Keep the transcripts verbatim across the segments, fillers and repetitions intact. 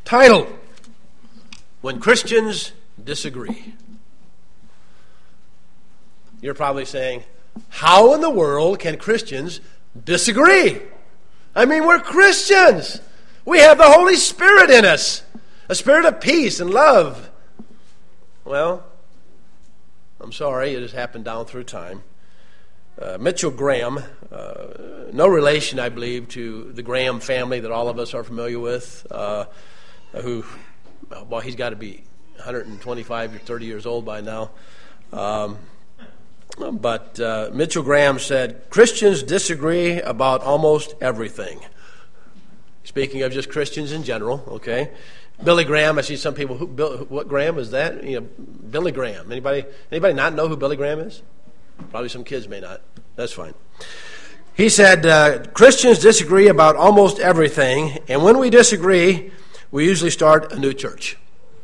Title: When Christians Disagree. You're probably saying, how in the world can Christians disagree? I mean, we're Christians. We have the Holy Spirit in us, a spirit of peace and love. Well, I'm sorry, it has happened down through time. Uh, Mitchell Graham, uh, no relation, I believe, to the Graham family that all of us are familiar with, uh, who, well, he's got to be one hundred twenty-five or thirty years old by now. Um, but uh, Mitchell Graham said, Christians disagree about almost everything. Speaking of just Christians in general, okay? Billy Graham, I see some people, who, Bill, what Graham is that? You know, Billy Graham. Anybody, anybody not know who Billy Graham is? Probably some kids may not. That's fine. He said, uh, Christians disagree about almost everything, and when we disagree, we usually start a new church.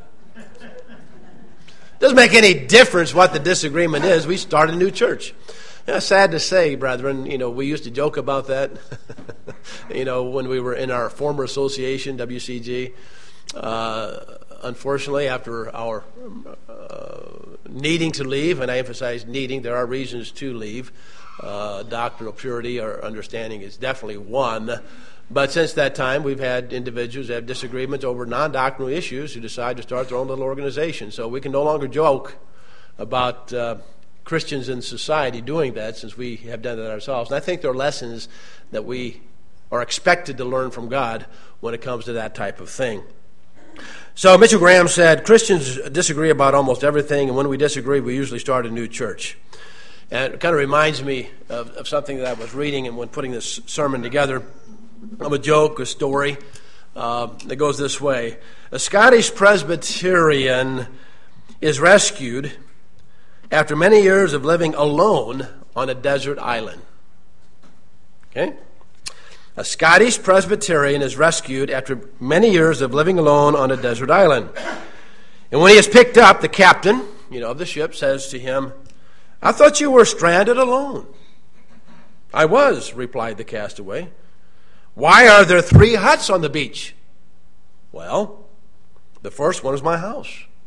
Doesn't make any difference what the disagreement is. We start a new church. Yeah, sad to say, brethren, you know, we used to joke about that, you know, when we were in our former association, W C G. Uh, unfortunately, after our uh, needing to leave, and I emphasize needing, there are reasons to leave. Uh, doctrinal purity or understanding is definitely one. But since that time, we've had individuals that have disagreements over non-doctrinal issues who decide to start their own little organization. So we can no longer joke about uh, Christians in society doing that, since we have done that ourselves. And I think there are lessons that we are expected to learn from God when it comes to that type of thing. So Mitchell Graham said, Christians disagree about almost everything, and when we disagree, we usually start a new church. And it kind of reminds me of, of something that I was reading and when putting this sermon together, of a joke, a story uh, that goes this way. A Scottish Presbyterian is rescued after many years of living alone on a desert island. Okay? A Scottish Presbyterian is rescued after many years of living alone on a desert island. And when he is picked up, the captain, you know, of the ship says to him, I thought you were stranded alone. I was, replied the castaway. Why are there three huts on the beach? Well, the first one is my house.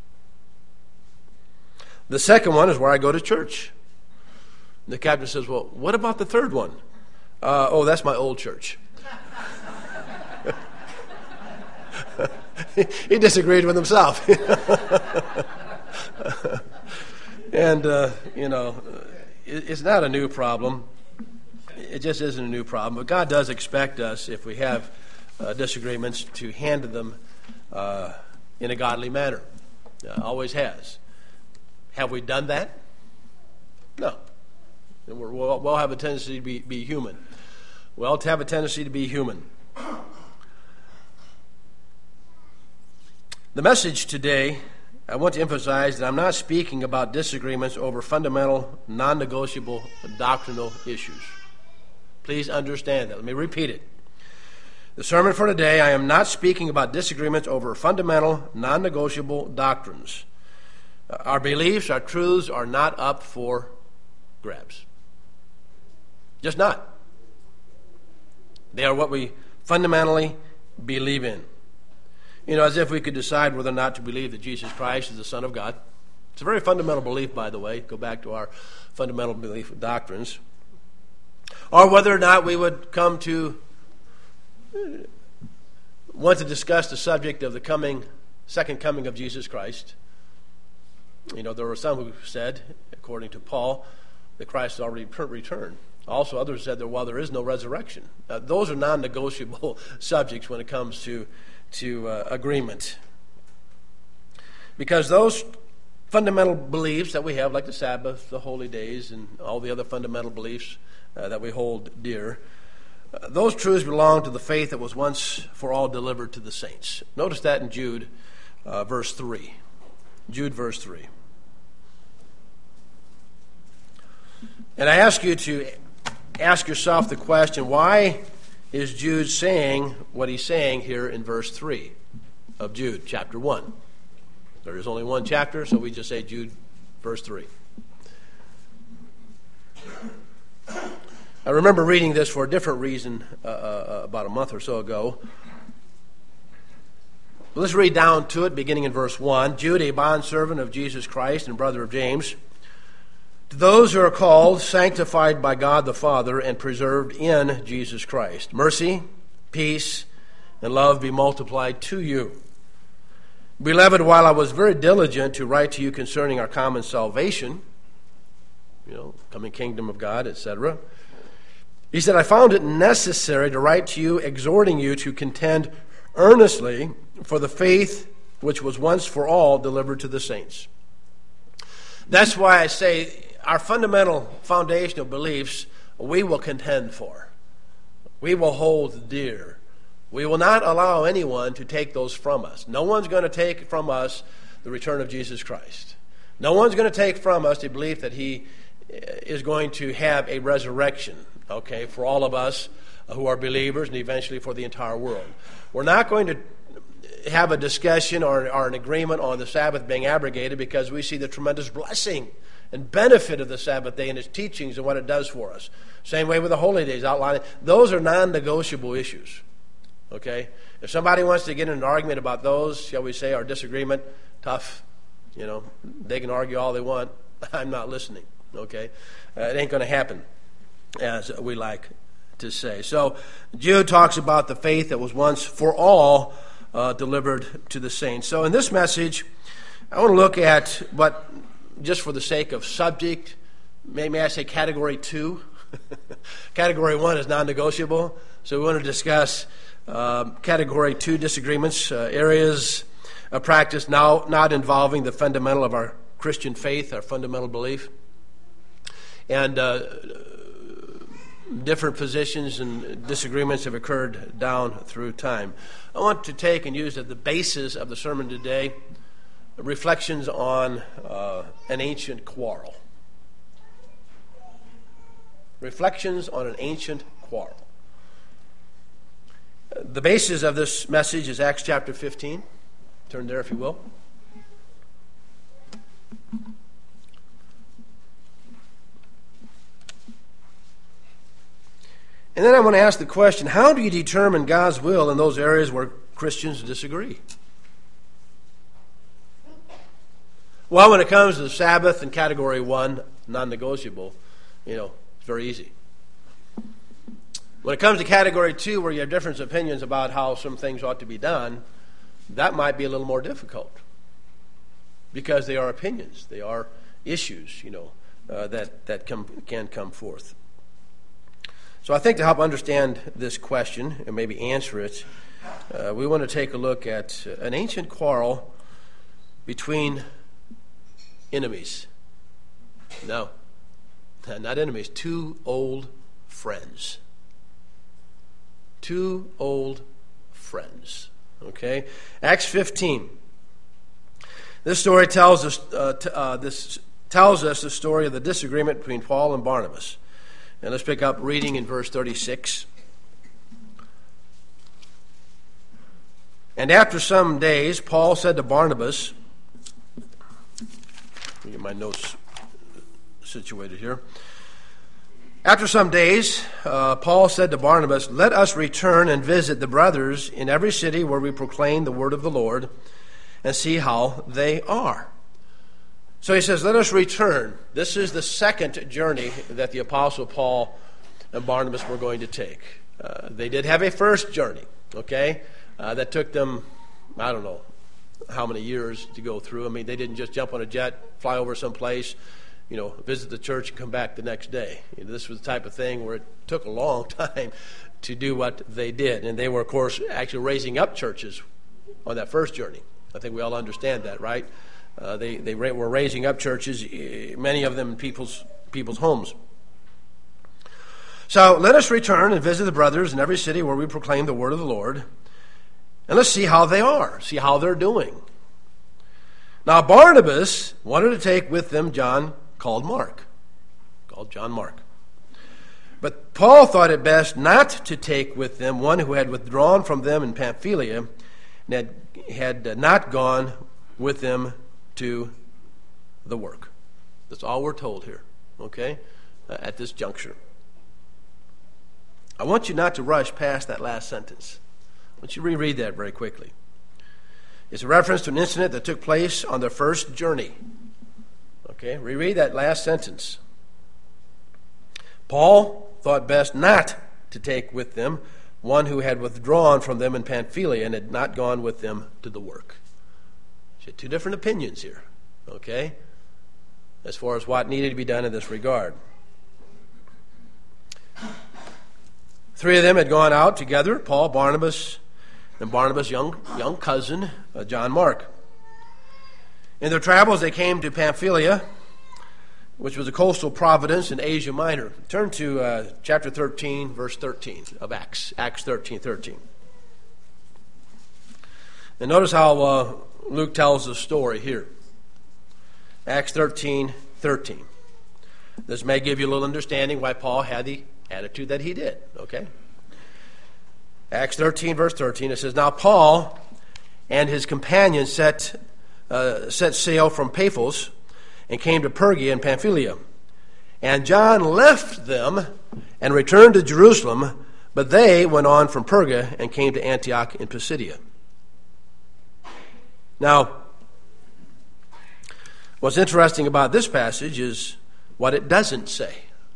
The second one is where I go to church. The captain says, well, what about the third one? Uh, oh, that's my old church. He disagreed with himself. And, uh, you know, it, it's not a new problem. It just isn't a new problem. But God does expect us, if we have uh, disagreements, to handle them uh, in a godly manner. Uh, always has. Have we done that? No. And we're, we'll, we'll have a tendency to be, be human. Well, to have a tendency to be human. The message today, I want to emphasize that I'm not speaking about disagreements over fundamental, non-negotiable doctrinal issues. Please understand that. Let me repeat it. The sermon for today, I am not speaking about disagreements over fundamental, non-negotiable doctrines. Uh, our beliefs, our truths are not up for grabs. Just not. They are what we fundamentally believe in. You know, as if we could decide whether or not to believe that Jesus Christ is the Son of God. It's a very fundamental belief, by the way. Go back to our fundamental belief doctrines. Or whether or not we would come to want to discuss the subject of the coming, second coming of Jesus Christ. You know, there were some who said, according to Paul, that Christ has already returned. Also, others said that, well, there is no resurrection. Uh, those are non-negotiable subjects when it comes to, to uh, agreement. Because those fundamental beliefs that we have, like the Sabbath, the holy days, and all the other fundamental beliefs uh, that we hold dear, uh, those truths belong to the faith that was once for all delivered to the saints. Notice that in Jude, uh, verse three. Jude, verse three. And I ask you to ask yourself the question, why is Jude saying what he's saying here in verse three of Jude, chapter one? There is only one chapter, so we just say Jude, verse three. I remember reading this for a different reason uh, uh, about a month or so ago. Let's read down to it, beginning in verse one. Jude, a bondservant of Jesus Christ and brother of James, to those who are called, sanctified by God the Father, and preserved in Jesus Christ, mercy, peace, and love be multiplied to you. Beloved, while I was very diligent to write to you concerning our common salvation, you know, coming kingdom of God, et cetera, he said, I found it necessary to write to you, exhorting you to contend earnestly for the faith which was once for all delivered to the saints. That's why I say our fundamental foundational beliefs we will contend for. We will hold dear. We will not allow anyone to take those from us. No one's going to take from us the return of Jesus Christ. No one's going to take from us the belief that he is going to have a resurrection, okay, for all of us who are believers and eventually for the entire world. We're not going to have a discussion or, or an agreement on the Sabbath being abrogated because we see the tremendous blessing and benefit of the Sabbath day and its teachings and what it does for us. Same way with the holy days outlining. Those are non-negotiable issues. Okay? If somebody wants to get in an argument about those, shall we say, our disagreement, tough. You know, they can argue all they want. I'm not listening. Okay? Uh, it ain't going to happen, as we like to say. So Jude talks about the faith that was once for all uh, delivered to the saints. So in this message, I want to look at what, just for the sake of subject, may, may I say category two? Category one is non-negotiable. So we want to discuss uh, category two disagreements, uh, areas of practice now not involving the fundamental of our Christian faith, our fundamental belief. And uh, different positions and disagreements have occurred down through time. I want to take and use as the basis of the sermon today reflections on uh, an ancient quarrel. Reflections on an ancient quarrel. The basis of this message is Acts chapter fifteen. Turn there if you will. And then I want to ask the question, how do you determine God's will in those areas where Christians disagree? Well, when it comes to the Sabbath and category one, non-negotiable, you know, it's very easy. When it comes to category two, where you have different opinions about how some things ought to be done, that might be a little more difficult because they are opinions. They are issues, you know, uh, that, that come, can come forth. So I think to help understand this question and maybe answer it, uh, we want to take a look at an ancient quarrel between enemies. No, not enemies, two old friends. Two old friends. Okay? Acts fifteen. This story tells us uh, t- uh, this tells us the story of the disagreement between Paul and Barnabas. And let's pick up reading in verse thirty-six. And after some days, Paul said to Barnabas, let me get my notes situated here. After some days, uh, Paul said to Barnabas, let us return and visit the brothers in every city where we proclaim the word of the Lord and see how they are. So he says, let us return. This is the second journey that the Apostle Paul and Barnabas were going to take. Uh, they did have a first journey, okay, uh, that took them, I don't know how many years to go through. I mean, they didn't just jump on a jet, fly over someplace, you know, visit the church and come back the next day. You know, this was the type of thing where it took a long time to do what they did. And they were, of course, actually raising up churches on that first journey. I think we all understand that, right? Uh, they they were raising up churches, many of them in people's people's homes. So let us return and visit the brothers in every city where we proclaim the word of the Lord, and let's see how they are, see how they're doing. Now Barnabas wanted to take with them John called Mark, called John Mark. But Paul thought it best not to take with them one who had withdrawn from them in Pamphylia and had, had not gone with them to the work. That's all we're told here, okay, uh, at this juncture. I want you not to rush past that last sentence. I want you to reread that very quickly. It's a reference to an incident that took place on their first journey. Okay, reread that last sentence. Paul thought best not to take with them one who had withdrawn from them in Pamphylia and had not gone with them to the work. So two different opinions here, okay, as far as what needed to be done in this regard. Three of them had gone out together, Paul, Barnabas, and Barnabas' young, young cousin, uh, John Mark. In their travels, they came to Pamphylia, which was a coastal province in Asia Minor. Turn to uh, chapter thirteen, verse thirteen of Acts, Acts thirteen, thirteen. And notice how uh, Luke tells the story here. Acts thirteen, thirteen. This may give you a little understanding why Paul had the attitude that he did, okay? Acts thirteen, verse thirteen, it says, Now Paul and his companions set, uh, set sail from Paphos and came to Perga in Pamphylia. And John left them and returned to Jerusalem, but they went on from Perga and came to Antioch in Pisidia. Now, what's interesting about this passage is what it doesn't say.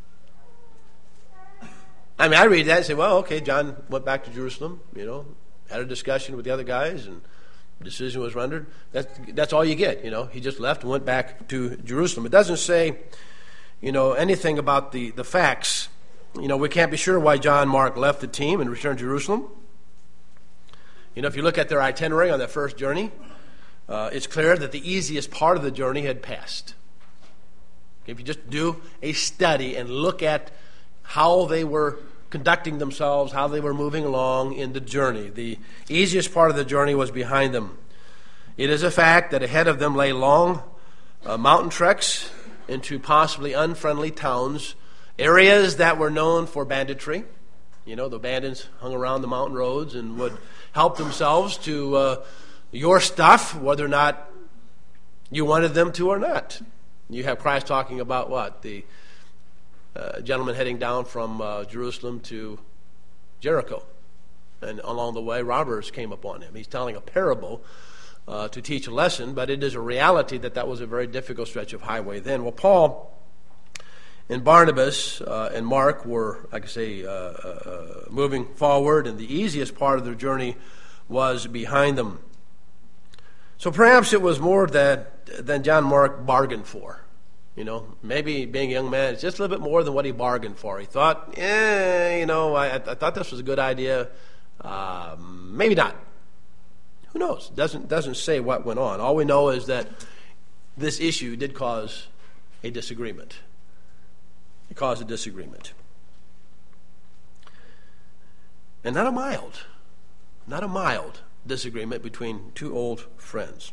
I mean, I read that and say, well, okay, John went back to Jerusalem, you know, had a discussion with the other guys, and a decision was rendered. That's, that's all you get, you know. He just left and went back to Jerusalem. It doesn't say, you know, anything about the, the facts. You know, we can't be sure why John Mark left the team and returned to Jerusalem. You know, if you look at their itinerary on that first journey, uh, it's clear that the easiest part of the journey had passed. If you just do a study and look at how they were conducting themselves, how they were moving along in the journey, the easiest part of the journey was behind them. It is a fact that ahead of them lay long uh, mountain treks into possibly unfriendly towns, areas that were known for banditry. You know, the bandits hung around the mountain roads and would help themselves to uh, your stuff, whether or not you wanted them to or not. You have Christ talking about what? The uh, gentleman heading down from uh, Jerusalem to Jericho. And along the way, robbers came upon him. He's telling a parable uh, to teach a lesson, but it is a reality that that was a very difficult stretch of highway then. Well, Paul and Barnabas uh, and Mark were, like I say, uh, uh, moving forward, and the easiest part of their journey was behind them. So perhaps it was more that than John Mark bargained for. You know, maybe being a young man, it's just a little bit more than what he bargained for. He thought, eh, you know, I, I thought this was a good idea. Uh, maybe not. Who knows? Doesn't doesn't say what went on. All we know is that this issue did cause a disagreement. It caused a disagreement. And not a mild, not a mild disagreement between two old friends.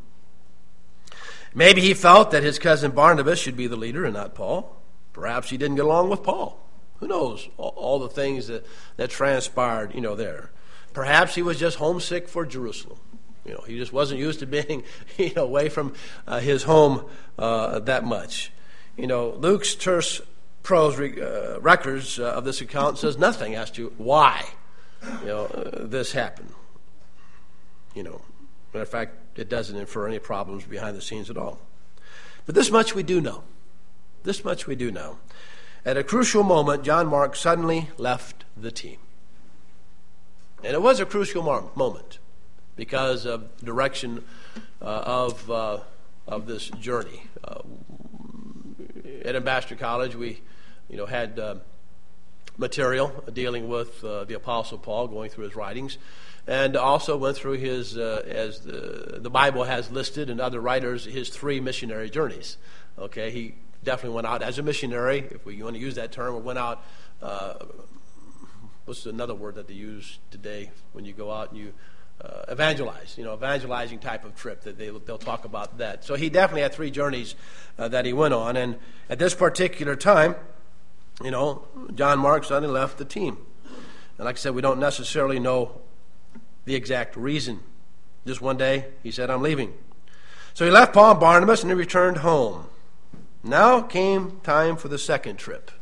Maybe he felt that his cousin Barnabas should be the leader and not Paul. Perhaps he didn't get along with Paul. Who knows? All, all the things that, that transpired, you know, there. Perhaps he was just homesick for Jerusalem. You know, he just wasn't used to being, you know, away from uh, his home uh, that much. You know, Luke's terse prose uh, records uh, of this account says nothing as to why, you know, uh, this happened. You know, matter of fact, it doesn't infer any problems behind the scenes at all. But this much we do know. This much we do know. At a crucial moment, John Mark suddenly left the team. And it was a crucial mar- moment because of the direction uh, of uh, of this journey. Uh, at Ambassador College, we, you know, had uh, material dealing with uh, the Apostle Paul, going through his writings, and also went through his, uh, as the, the Bible has listed and other writers, his three missionary journeys. Okay, he definitely went out as a missionary, if we want to use that term, or went out, uh, what's another word that they use today when you go out and you uh, evangelize, you know, evangelizing type of trip, that they, they'll talk about that. So he definitely had three journeys uh, that he went on, and at this particular time, you know, John Mark suddenly left the team. And like I said, we don't necessarily know the exact reason. Just one day, he said, I'm leaving. So he left Paul and Barnabas and he returned home. Now came time for the second trip.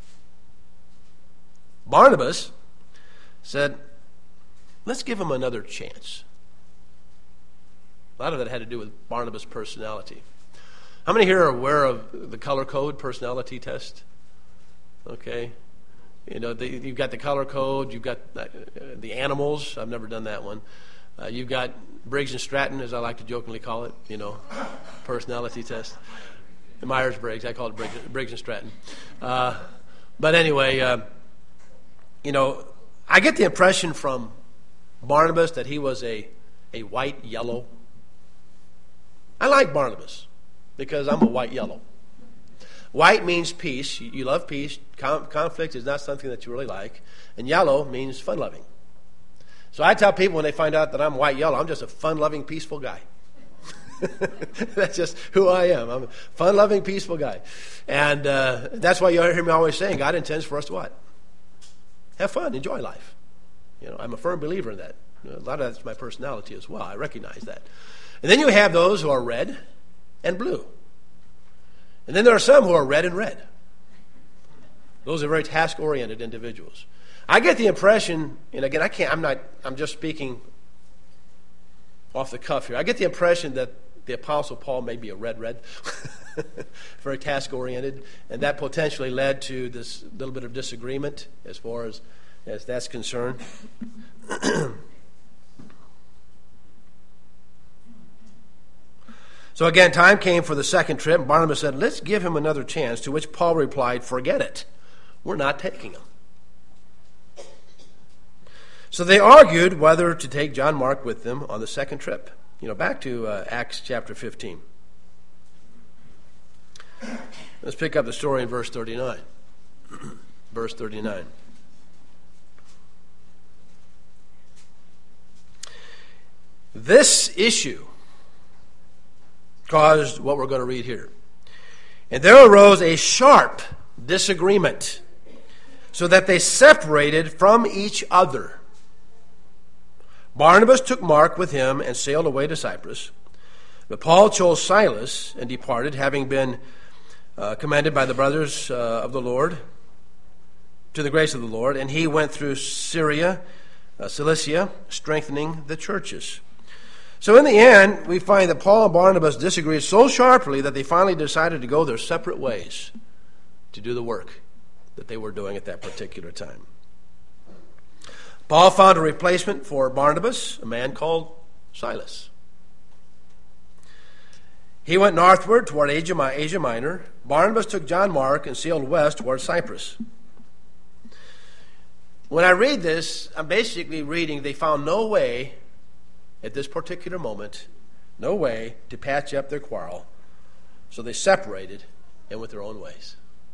Barnabas said, let's give him another chance. A lot of that had to do with Barnabas' personality. How many here are aware of the color code personality test? Okay. You know, the, you've got the color code, you've got the, uh, the animals. I've never done that one. Uh, you've got Briggs and Stratton, as I like to jokingly call it, you know, personality test. Myers-Briggs, I call it Briggs, Briggs and Stratton. Uh, but anyway, uh, you know, I get the impression from Barnabas that he was a, a white yellow. I like Barnabas because I'm a white yellow. White means peace. You love peace. Com- conflict is not something that you really like. And yellow means fun-loving. So I tell people when they find out that I'm white yellow, I'm just a fun-loving, peaceful guy. That's just who I am. I'm a fun-loving, peaceful guy. And uh, that's why you hear me always saying God intends for us to what? Have fun, enjoy life. You know, I'm a firm believer in that. You know, a lot of that's my personality as well. I recognize that. And then you have those who are red and blue. And then there are some who are red and red. Those are very task-oriented individuals. I get the impression, and again, I can't, I'm not, I'm just speaking off the cuff here. I get the impression that the Apostle Paul may be a red-red, very task-oriented, and that potentially led to this little bit of disagreement as far as, as that's concerned. So again, time came for the second trip. Barnabas said, let's give him another chance, to which Paul replied, forget it. We're not taking him. So they argued whether to take John Mark with them on the second trip. You know, back to uh, Acts chapter fifteen. Let's pick up the story in verse thirty-nine. Verse thirty-nine. This issue caused what we're going to read here. And there arose a sharp disagreement, so that they separated from each other. Barnabas took Mark with him and sailed away to Cyprus. But Paul chose Silas and departed, having been uh, commanded by the brothers uh, of the Lord, to the grace of the Lord. And he went through Syria, uh, Cilicia, strengthening the churches. So in the end, we find that Paul and Barnabas disagreed so sharply that they finally decided to go their separate ways to do the work that they were doing at that particular time. Paul found a replacement for Barnabas, a man called Silas. He went northward toward Asia, Asia Minor. Barnabas took John Mark and sailed west toward Cyprus. When I read this, I'm basically reading they found no way at this particular moment, no way to patch up their quarrel. So they separated and went their own ways.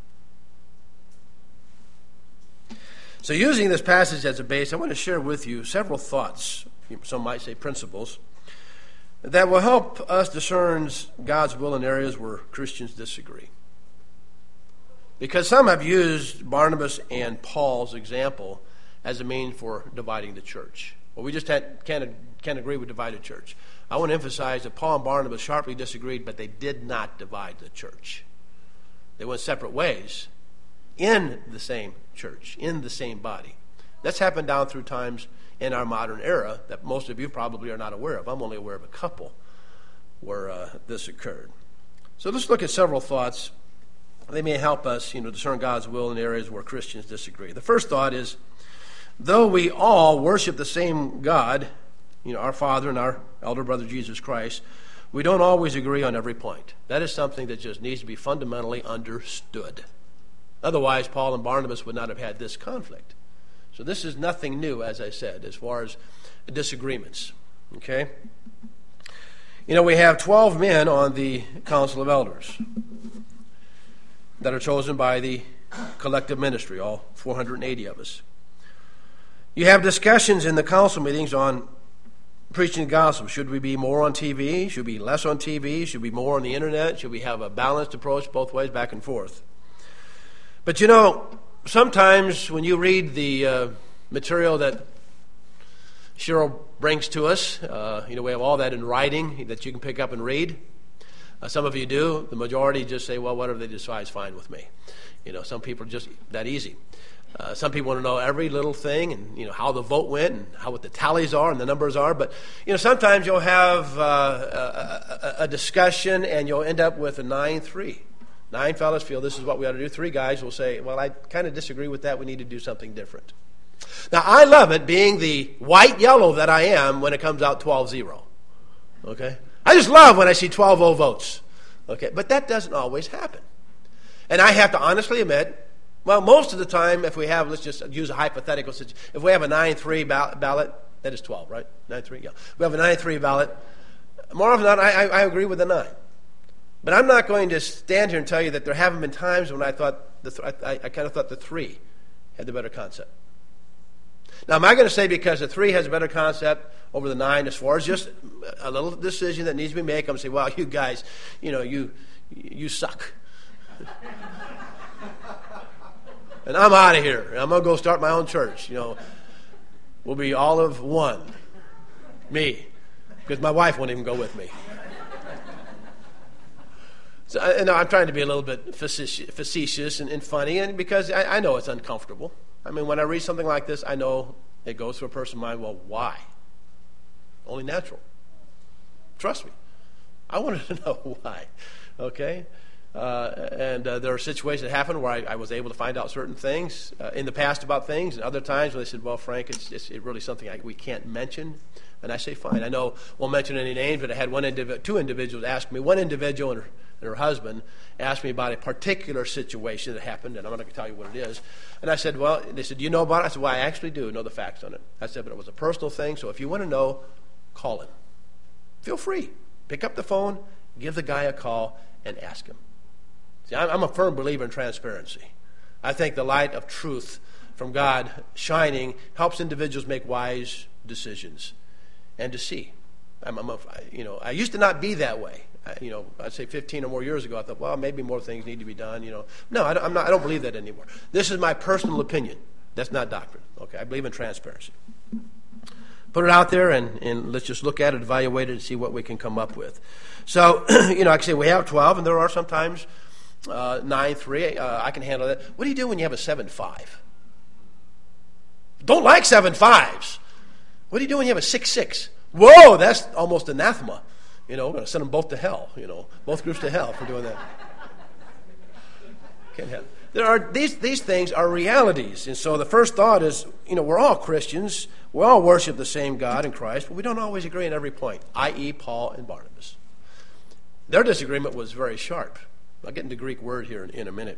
So using this passage as a base, I want to share with you several thoughts, some might say principles, that will help us discern God's will in areas where Christians disagree. Because some have used Barnabas and Paul's example as a means for dividing the church. Well, we just had, can't, can't agree with divided church. I want to emphasize that Paul and Barnabas sharply disagreed, but they did not divide the church. They went separate ways in the same church, in the same body. That's happened down through times in our modern era that most of you probably are not aware of. I'm only aware of a couple where uh, this occurred. So let's look at several thoughts. They may help us, you know, discern God's will in areas where Christians disagree. The first thought is, though we all worship the same God, you know, our Father and our elder brother Jesus Christ, we don't always agree on every point. That is something that just needs to be fundamentally understood. Otherwise, Paul and Barnabas would not have had this conflict. So this is nothing new, as I said, as far as disagreements. Okay? You know, we have twelve men on the Council of Elders that are chosen by the collective ministry, all four hundred eighty of us. You have discussions in the council meetings on preaching the gospel. Should we be more on T V? Should we be less on T V? Should we be more on the internet? Should we have a balanced approach both ways, back and forth? But you know, sometimes when you read the uh, material that Cheryl brings to us, uh, you know, we have all that in writing that you can pick up and read. Uh, some of you do. The majority just say, well, whatever they decide is fine with me. You know, some people are just that easy. Uh, some people want to know every little thing and, you know, how the vote went and how what the tallies are and the numbers are. But, you know, sometimes you'll have uh, a, a, a discussion and you'll end up with a nine three. Nine fellas feel this is what we ought to do. Three guys will say, well, I kind of disagree with that. We need to do something different. Now, I love it being the white-yellow that I am when it comes out twelve zero. Okay? I just love when I see twelve oh votes. Okay? But that doesn't always happen. And I have to honestly admit, well, most of the time, if we have, let's just use a hypothetical situation. If we have a nine three ballot, that is twelve, right? nine three, yeah. We have a nine three ballot. More often than not, I, I agree with the nine. But I'm not going to stand here and tell you that there haven't been times when I thought, the th- I, I kind of thought the three had the better concept. Now, am I going to say because the three has a better concept over the nine as far as just a little decision that needs to be made, I'm going to say, well, you guys, you know, you you suck. And I'm out of here. I'm going to go start my own church. You know, we'll be all of one. Me. Because my wife won't even go with me. So, I, I'm trying to be a little bit facetious and, and funny, and because I, I know it's uncomfortable. I mean, when I read something like this, I know it goes through a person's mind, well, why? Only natural. Trust me. I wanted to know why. Okay? Uh, and uh, there are situations that happen where I, I was able to find out certain things uh, in the past about things, and other times where they said, well, Frank, it's, it's it really something I, we can't mention. And I say, fine. I know, won't mention any names, but I had one indiv- two individuals ask me, one individual and her, and her husband asked me about a particular situation that happened, and I'm not going to tell you what it is. And I said, well, they said, do you know about it? I said, well, I actually do know the facts on it. I said, but it was a personal thing, so if you want to know, call him. Feel free. Pick up the phone, give the guy a call, and ask him. See, I'm a firm believer in transparency. I think the light of truth from God shining helps individuals make wise decisions and to see. I'm, I'm a, you know, I used to not be that way. I, you know, I'd say fifteen or more years ago, I thought, well, maybe more things need to be done. You know, no, I don't, I'm not. I don't believe that anymore. This is my personal opinion. That's not doctrine. Okay, I believe in transparency. Put it out there, and, and let's just look at it, evaluate it, and see what we can come up with. So, you know, like I say, we have twelve, and there are sometimes uh, nine three. Uh, I can handle that. What do you do when you have a seven five? Don't like seven fives. What do you do when you have a six six? Whoa, that's almost anathema. You know, we're going to send them both to hell. You know, both groups to hell for doing that. Can't have. There are these these things are realities, and so the first thought is, you know, we're all Christians. We all worship the same God in Christ, but we don't always agree on every point. that is, Paul and Barnabas. Their disagreement was very sharp. I'll get into the Greek word here in, in a minute.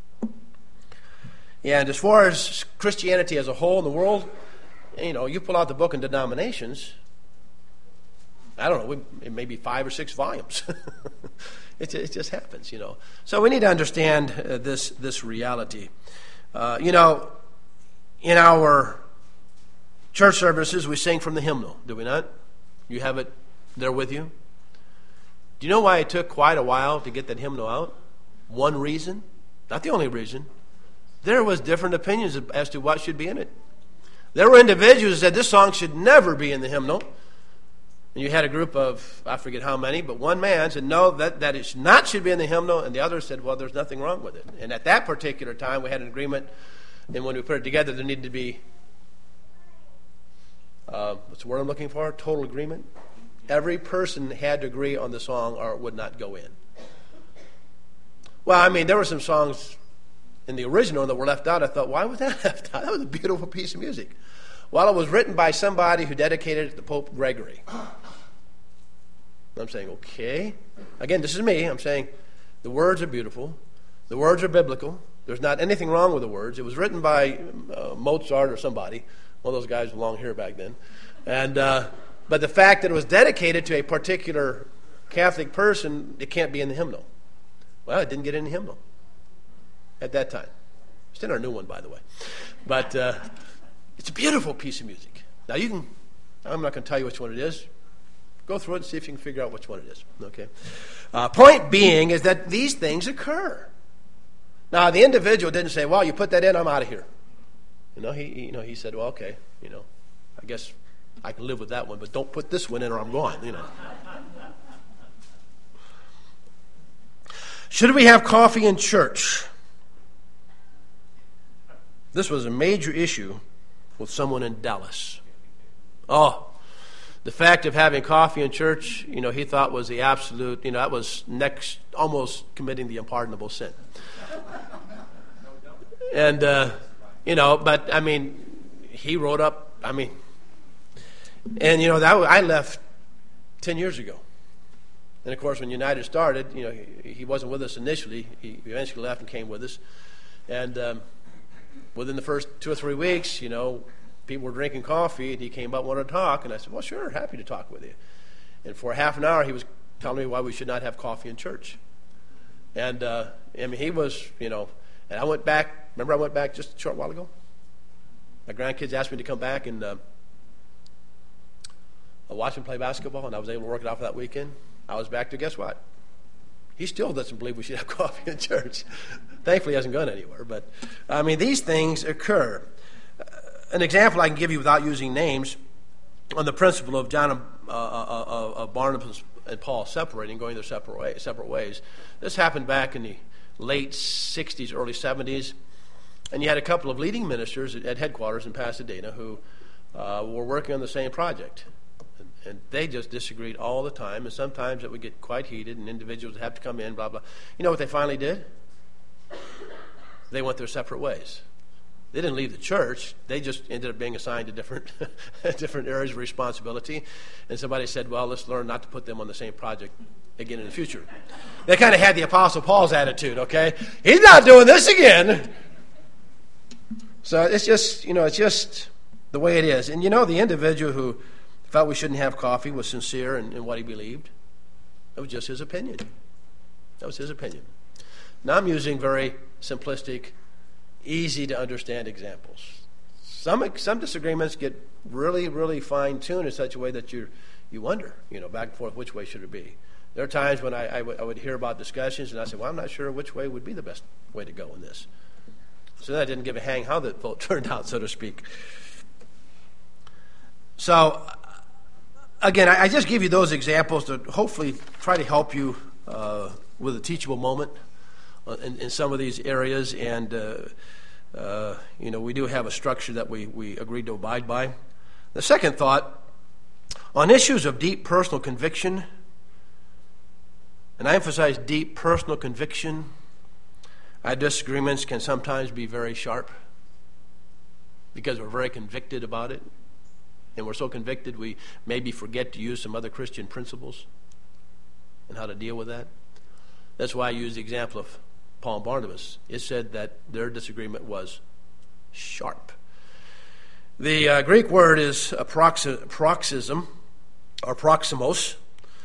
And as far as Christianity as a whole in the world, you know, you pull out the book in denominations, I don't know, it may be five or six volumes. it, it just happens, you know. So we need to understand uh, this this reality. Uh, you know, in our church services, we sing from the hymnal, do we not? You have it there with you? Do you know why it took quite a while to get that hymnal out? One reason, not the only reason. There was different opinions as to what should be in it. There were individuals who said this song should never be in the hymnal. And you had a group of, I forget how many, but one man said, no, that, that it not should be in the hymnal. And the other said, well, there's nothing wrong with it. And at that particular time, we had an agreement. And when we put it together, there needed to be, uh, what's the word I'm looking for? Total agreement. Every person had to agree on the song or it would not go in. Well, I mean, there were some songs in the original that were left out. I thought, why was that left out? That was a beautiful piece of music. Well, it was written by somebody who dedicated it to Pope Gregory. I'm saying, okay. Again, this is me. I'm saying the words are beautiful. The words are biblical. There's not anything wrong with the words. It was written by uh, Mozart or somebody, one of those guys with long hair back then. And uh, but the fact that it was dedicated to a particular Catholic person, it can't be in the hymnal. Well, it didn't get in the hymnal at that time. It's in our new one, by the way. But uh, it's a beautiful piece of music. Now, you can, I'm not going to tell you which one it is. Go through it and see if you can figure out which one it is. Okay. Uh, point being is that these things occur. Now, the individual didn't say, well, you put that in, I'm out of here. You know, he, you know, he said, well, okay, you know, I guess I can live with that one, but don't put this one in or I'm gone, you know. Should we have coffee in church? This was a major issue with someone in Dallas. Oh, the fact of having coffee in church, you know, he thought was the absolute, you know, that was next, almost committing the unpardonable sin. And, uh, you know, but, I mean, he wrote up, I mean, and, you know, that I left ten years ago. And, of course, when United started, you know, he, he wasn't with us initially. He eventually left and came with us. And um, within the first two or three weeks, you know, people were drinking coffee, and he came up and wanted to talk. And I said, well, sure, happy to talk with you. And for half an hour, he was telling me why we should not have coffee in church. And, uh, I mean, he was, you know, and I went back. Remember I went back just a short while ago? My grandkids asked me to come back and uh, watch them play basketball, and I was able to work it out for that weekend. I was back to, guess what? He still doesn't believe we should have coffee in church. Thankfully, he hasn't gone anywhere. But, I mean, these things occur. Uh, an example I can give you without using names on the principle of John, uh, uh, uh, uh, Barnabas and Paul separating, going their separate, way, separate ways. This happened back in the late sixties, early seventies. And you had a couple of leading ministers at headquarters in Pasadena who uh, were working on the same project. And they just disagreed all the time, and sometimes it would get quite heated, and individuals would have to come in, blah, blah. You know what they finally did? They went their separate ways. They didn't leave the church. They just ended up being assigned to different different areas of responsibility. And somebody said, well, let's learn not to put them on the same project again in the future. They kind of had the Apostle Paul's attitude, okay? He's not doing this again. So it's just, you know, it's just the way it is. And, you know, the individual who felt we shouldn't have coffee was sincere in, in what he believed. That was just his opinion. That was his opinion. Now I'm using very simplistic, easy to understand examples. Some some disagreements get really, really fine-tuned in such a way that you you wonder, you know, back and forth, which way should it be? There are times when I, I, w- I would hear about discussions, and I say, well, I'm not sure which way would be the best way to go in this. So then I didn't give a hang how the vote turned out, so to speak. So, again, I, I just give you those examples to hopefully try to help you uh, with a teachable moment in, in some of these areas. And, uh, uh, you know, we do have a structure that we, we agreed to abide by. The second thought, on issues of deep personal conviction, and I emphasize deep personal conviction, our disagreements can sometimes be very sharp because we're very convicted about it. And we're so convicted we maybe forget to use some other Christian principles and how to deal with that. That's why I use the example of Paul and Barnabas. It said that their disagreement was sharp. The uh, Greek word is a proxy, paroxysm or proximos.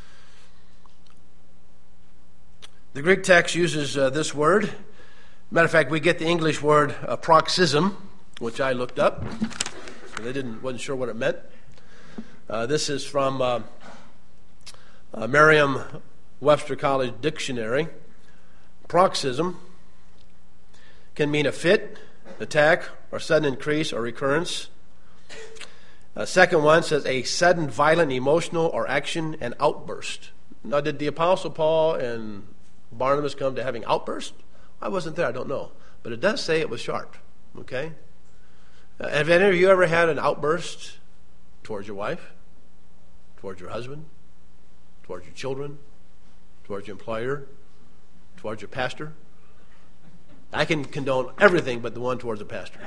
The Greek text uses uh, this word. Matter of fact, we get the English word uh, paroxysm, which I looked up. They didn't wasn't sure what it meant. Uh, this is from uh, uh, Merriam-Webster College Dictionary. Paroxysm can mean a fit, attack, or sudden increase or recurrence. A second one says a sudden violent emotional or action and outburst. Now, did the Apostle Paul and Barnabas come to having outbursts? I wasn't there, I don't know. But it does say it was sharp, okay? Uh, have any of you ever had an outburst towards your wife, towards your husband, towards your children, towards your employer, towards your pastor? I can condone everything but the one towards the pastor.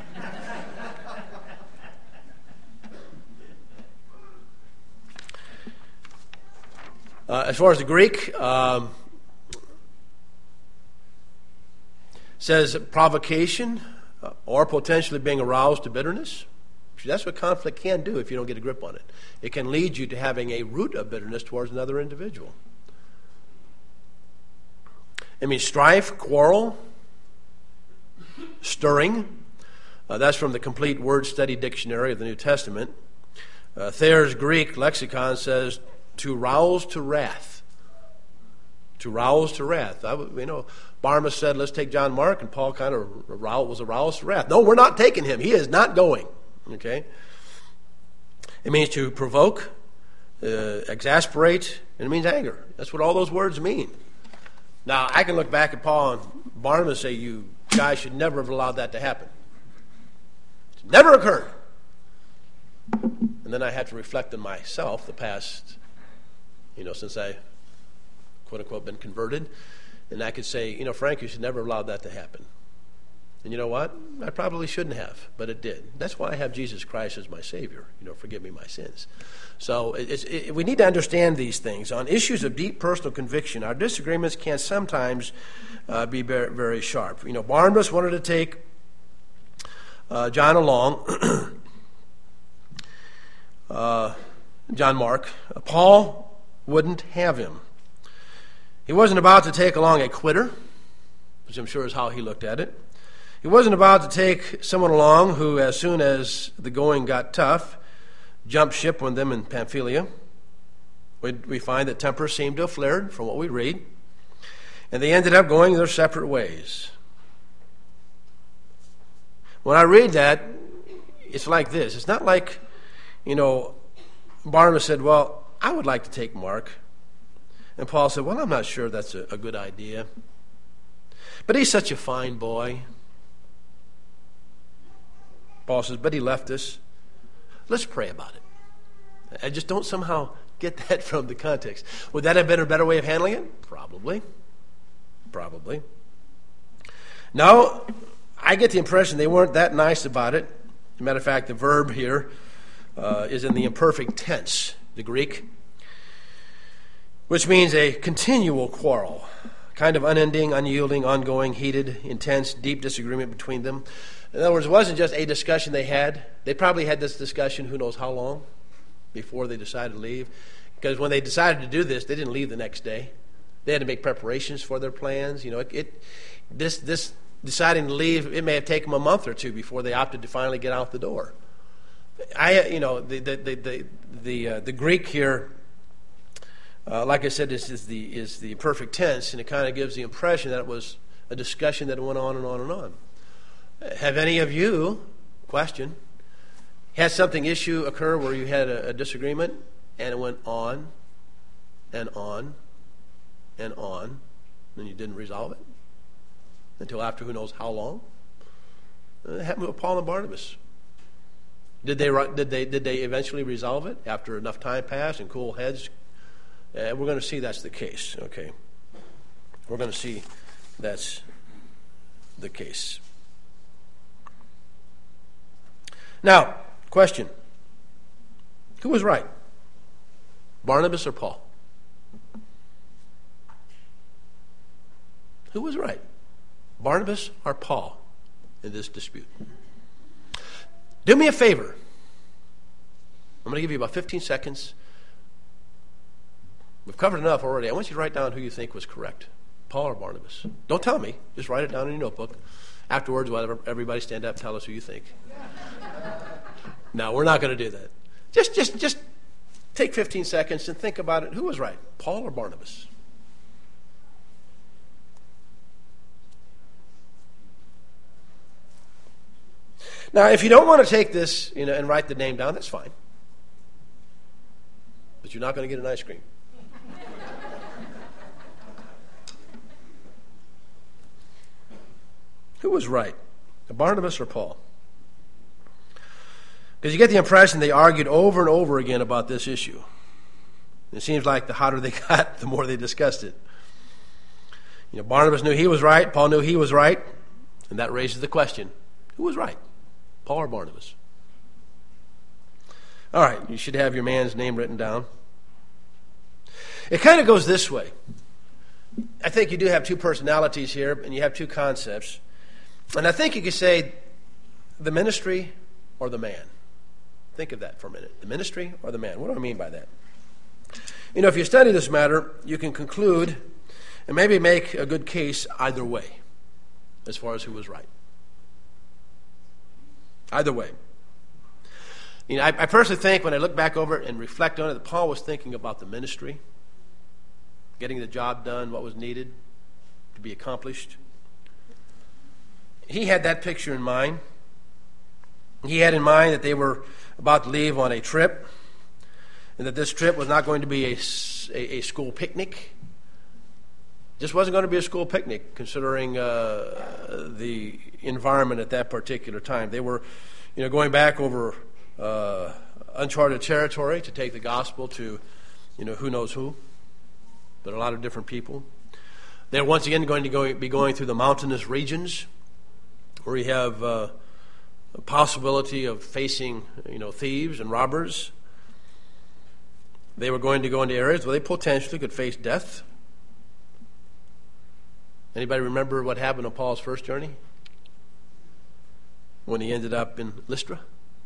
uh, as far as the Greek, um, says provocation, or potentially being aroused to bitterness. That's what conflict can do if you don't get a grip on it. It can lead you to having a root of bitterness towards another individual. It means strife, quarrel, stirring. Uh, that's from the Complete Word Study Dictionary of the New Testament. Uh, Thayer's Greek lexicon says to rouse to wrath. To rouse to wrath. I, you know, Barnabas said, let's take John Mark, and Paul kind of was aroused to wrath. No, we're not taking him. He is not going. Okay? It means to provoke, uh, exasperate, and it means anger. That's what all those words mean. Now, I can look back at Paul and Barnabas and say, you guys should never have allowed that to happen. Never occurred. And then I had to reflect on myself the past, you know, since I, quote unquote, been converted. And I could say, you know, Frank, you should never have allowed that to happen. And you know what? I probably shouldn't have, but it did. That's why I have Jesus Christ as my Savior. You know, forgive me my sins. So it's, it, we need to understand these things. On issues of deep personal conviction, our disagreements can sometimes uh, be very, very sharp. You know, Barnabas wanted to take uh, John along, uh, John Mark. Uh, Paul wouldn't have him. He wasn't about to take along a quitter, which I'm sure is how he looked at it. He wasn't about to take someone along who, as soon as the going got tough, jumped ship with them in Pamphylia. We, we find that tempers seemed to have flared from what we read, and they ended up going their separate ways. When I read that, it's like this. It's not like, you know, Barnabas said, well, I would like to take Mark. And Paul said, well, I'm not sure that's a, a good idea. But he's such a fine boy. Paul says, but he left us. Let's pray about it. I just don't somehow get that from the context. Would that have been a better way of handling it? Probably. Probably. No, I get the impression they weren't that nice about it. As a matter of fact, the verb here uh, is in the imperfect tense, the Greek, which means a continual quarrel, kind of unending, unyielding, ongoing, heated, intense, deep disagreement between them. In other words, it wasn't just a discussion they had. They probably had this discussion who knows how long before they decided to leave. Because when they decided to do this, they didn't leave the next day. They had to make preparations for their plans. You know, it, it this this deciding to leave, it may have taken them a month or two before they opted to finally get out the door. I, you know, the the the the the, uh, the Greek here, uh, like I said, is, is the is the perfect tense, and it kind of gives the impression that it was a discussion that went on and on and on. Have any of you, question, had something issue occur where you had a, a disagreement and it went on and on and on and you didn't resolve it until after who knows how long? It happened with Paul and Barnabas. Did they did they did they eventually resolve it after enough time passed and cool heads? Uh, we're going to see that's the case. Okay, we're going to see that's the case. Now, question. Who was right? Barnabas or Paul? Who was right? Barnabas or Paul in this dispute? Do me a favor. I'm going to give you about fifteen seconds. We've covered enough already. I want you to write down who you think was correct. Paul or Barnabas. Don't tell me. Just write it down in your notebook. Afterwards, whatever, everybody stand up, tell us who you think. No, we're not going to do that. Just, just, just take fifteen seconds and think about it. Who was right, Paul or Barnabas? Now, if you don't want to take this, you know, and write the name down, that's fine. But you're not going to get an ice cream. Who was right, Barnabas or Paul? Because you get the impression they argued over and over again about this issue. It seems like the hotter they got, the more they discussed it. You know, Barnabas knew he was right, Paul knew he was right, and that raises the question, who was right, Paul or Barnabas? All right, you should have your man's name written down. It kind of goes this way. I think you do have two personalities here, and you have two concepts. And I think you could say the ministry or the man. Think of that for a minute. The ministry or the man. What do I mean by that? You know, if you study this matter, you can conclude and maybe make a good case either way as far as who was right. Either way. You know, I, I personally think when I look back over it and reflect on it, that Paul was thinking about the ministry, getting the job done, what was needed to be accomplished. He had that picture in mind. He had in mind that they were about to leave on a trip, and that this trip was not going to be a, a, a school picnic. Just wasn't going to be a school picnic, considering uh, the environment at that particular time. They were, you know, going back over uh, uncharted territory to take the gospel to, you know, who knows who, but a lot of different people. They're once again going to go, be going through the mountainous regions where you have uh, a possibility of facing, you know, thieves and robbers. They were going to go into areas where they potentially could face death. Anybody remember what happened on Paul's first journey? When he ended up in Lystra?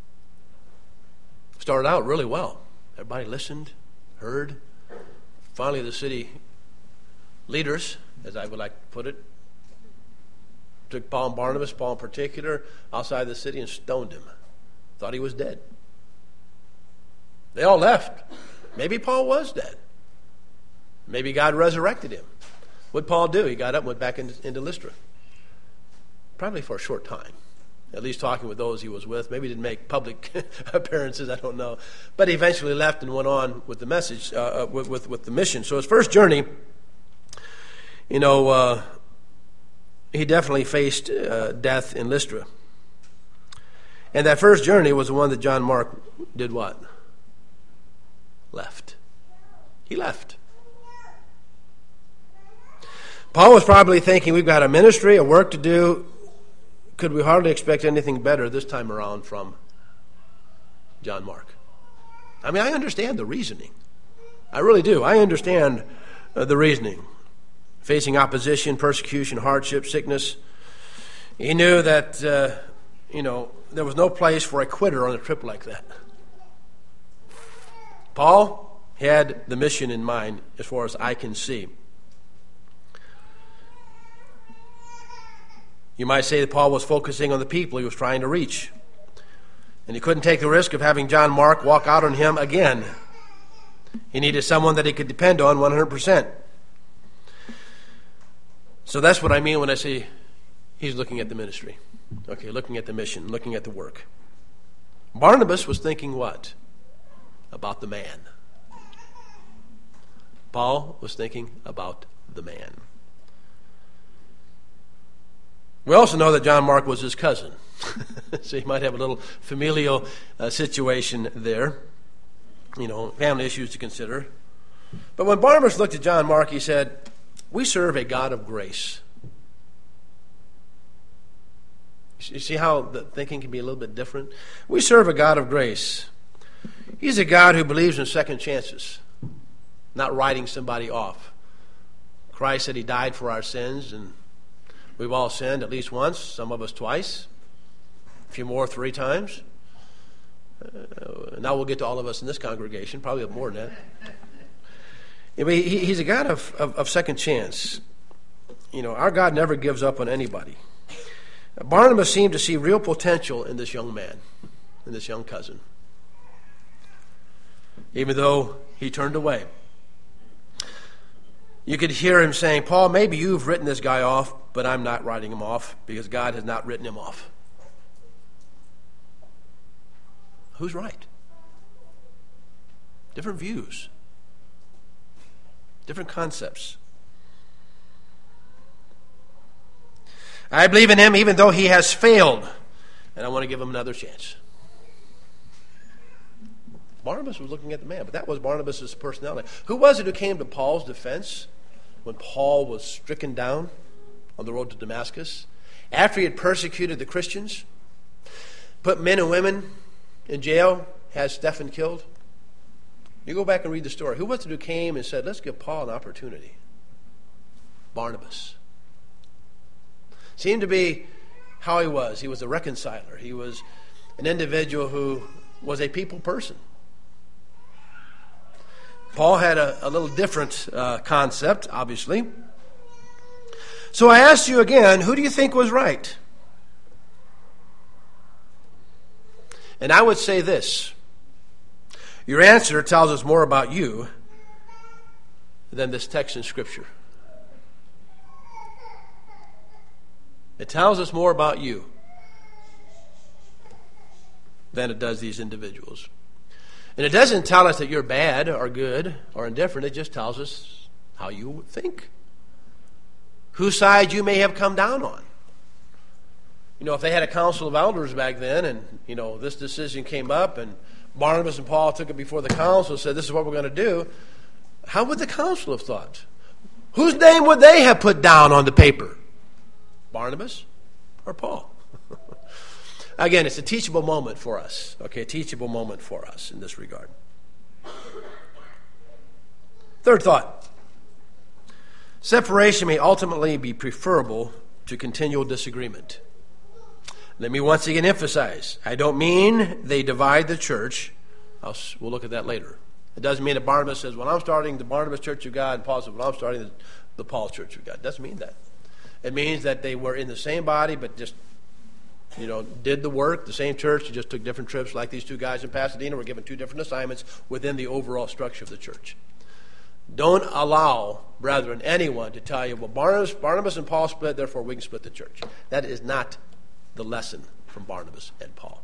Started out really well. Everybody listened, heard. Finally, the city leaders, as I would like to put it, took Paul and Barnabas, Paul in particular, outside the city and stoned him. Thought he was dead. They all left. Maybe Paul was dead. Maybe God resurrected him. What did Paul do? He got up and went back into, into Lystra. Probably for a short time. At least talking with those he was with. Maybe he didn't make public appearances, I don't know. But he eventually left and went on with the message, uh, with, with, with the mission. So his first journey, you know, uh, he definitely faced uh, death in Lystra. And that first journey was the one that John Mark did what? Left. He left. Paul was probably thinking, we've got a ministry, a work to do. Could we hardly expect anything better this time around from John Mark? I mean, I understand the reasoning. I really do. I understand uh, the reasoning. Facing opposition, persecution, hardship, sickness. He knew that, uh, you know, there was no place for a quitter on a trip like that. Paul had the mission in mind as far as I can see. You might say that Paul was focusing on the people he was trying to reach. And he couldn't take the risk of having John Mark walk out on him again. He needed someone that he could depend on one hundred percent. So that's what I mean when I say he's looking at the ministry. Okay, looking at the mission, looking at the work. Barnabas was thinking what? About the man. Paul was thinking about the man. We also know that John Mark was his cousin. So he might have a little familial uh, situation there. You know, family issues to consider. But when Barnabas looked at John Mark, he said, we serve a God of grace. You see how the thinking can be a little bit different? We serve a God of grace. He's a God who believes in second chances, not writing somebody off. Christ said he died for our sins, and we've all sinned at least once, some of us twice, a few more three times. Uh, now we'll get to all of us in this congregation, probably more than that. I mean, he, he's a God of, of, of second chance. You know, our God never gives up on anybody. Barnabas seemed to see real potential in this young man, in this young cousin, even though he turned away. You could hear him saying, Paul, maybe you've written this guy off, but I'm not writing him off because God has not written him off. Who's right? Different views. Different concepts. I believe in him even though he has failed, and I want to give him another chance. Barnabas was looking at the man, but that was Barnabas' personality. Who was it who came to Paul's defense when Paul was stricken down on the road to Damascus? After he had persecuted the Christians, put men and women in jail, had Stephen killed? You go back and read the story. Who was it who came and said, let's give Paul an opportunity? Barnabas. Seemed to be how he was. He was a reconciler. He was an individual who was a people person. Paul had a, a little different uh, concept, obviously. So I ask you again, who do you think was right? And I would say this. Your answer tells us more about you than this text in Scripture. It tells us more about you than it does these individuals. And it doesn't tell us that you're bad or good or indifferent. It just tells us how you think. Whose side you may have come down on. You know, if they had a council of elders back then and, you know, this decision came up and Barnabas and Paul took it before the council and said, this is what we're going to do, how would the council have thought? Whose name would they have put down on the paper? Barnabas or Paul? Again, it's a teachable moment for us. Okay, a teachable moment for us in this regard. Third thought. Separation may ultimately be preferable to continual disagreement. Let me once again emphasize, I don't mean they divide the church. I'll, we'll look at that later. It doesn't mean that Barnabas says, well, I'm starting the Barnabas Church of God, and Paul says, well, I'm starting the, the Paul Church of God. It doesn't mean that. It means that they were in the same body, but just, you know, did the work, the same church, just took different trips, like these two guys in Pasadena were given two different assignments within the overall structure of the church. Don't allow, brethren, anyone to tell you, well, Barnabas, Barnabas and Paul split, therefore we can split the church. That is not the lesson from Barnabas and Paul.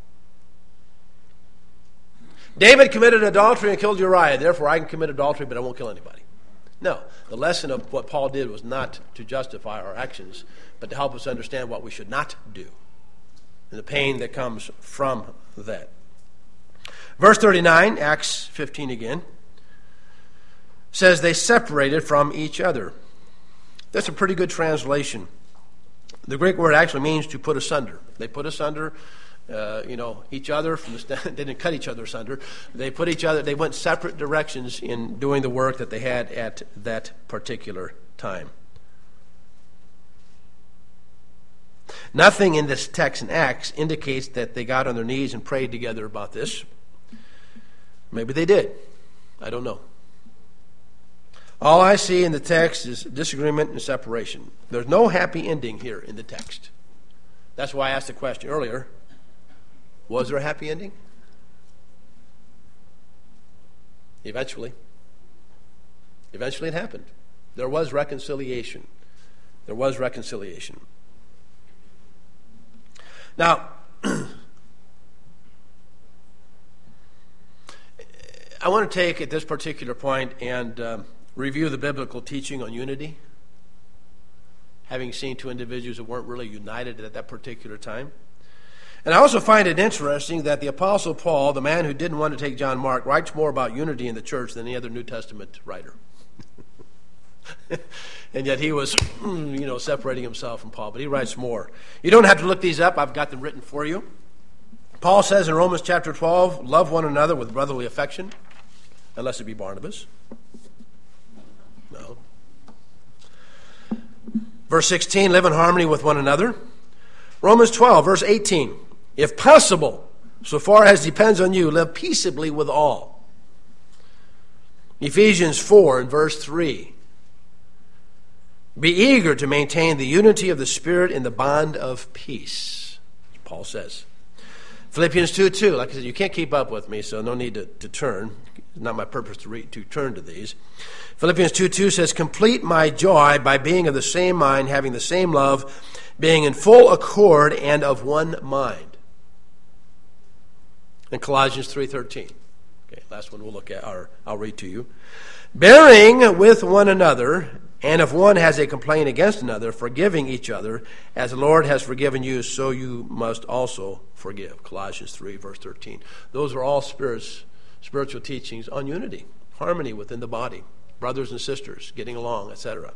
David committed adultery and killed Uriah, therefore I can commit adultery, but I won't kill anybody. No, the lesson of what Paul did was not to justify our actions, but to help us understand what we should not do and the pain that comes from that. Verse thirty-nine, Acts fifteen again, says they separated from each other. That's a pretty good translation. The Greek word actually means to put asunder. They put asunder, uh, you know, each other from the st- they didn't cut each other asunder. They put each other. They went separate directions in doing the work that they had at that particular time. Nothing in this text in Acts indicates that they got on their knees and prayed together about this. Maybe they did. I don't know. All I see in the text is disagreement and separation. There's no happy ending here in the text. That's why I asked the question earlier. Was there a happy ending? Eventually. Eventually it happened. There was reconciliation. There was reconciliation. Now, I want to take at this particular point and um, review the biblical teaching on unity, having seen two individuals who weren't really united at that particular time. And I also find it interesting that the Apostle Paul, the man who didn't want to take John Mark, writes more about unity in the church than any other New Testament writer. And yet he was, you know, separating himself from Paul, but he writes more. You don't have to look these up. I've got them written for you. Paul says in Romans chapter twelve, love one another with brotherly affection, unless it be Barnabas. No. Verse sixteen, live in harmony with one another. Romans twelve, verse eighteen, if possible, so far as depends on you, live peaceably with all. Ephesians four and verse three, be eager to maintain the unity of the Spirit in the bond of peace, Paul says. Philippians two two, like I said, you can't keep up with me, so no need to, to turn. It's not my purpose to, read, to turn to these. Philippians two two says, complete my joy by being of the same mind, having the same love, being in full accord and of one mind. And Colossians three thirteen. Okay, last one we'll look at, or I'll read to you. Bearing with one another, and if one has a complaint against another, forgiving each other, as the Lord has forgiven you, so you must also forgive. Colossians three, verse thirteen. Those are all spirits, spiritual teachings on unity, harmony within the body, brothers and sisters, getting along, et cetera.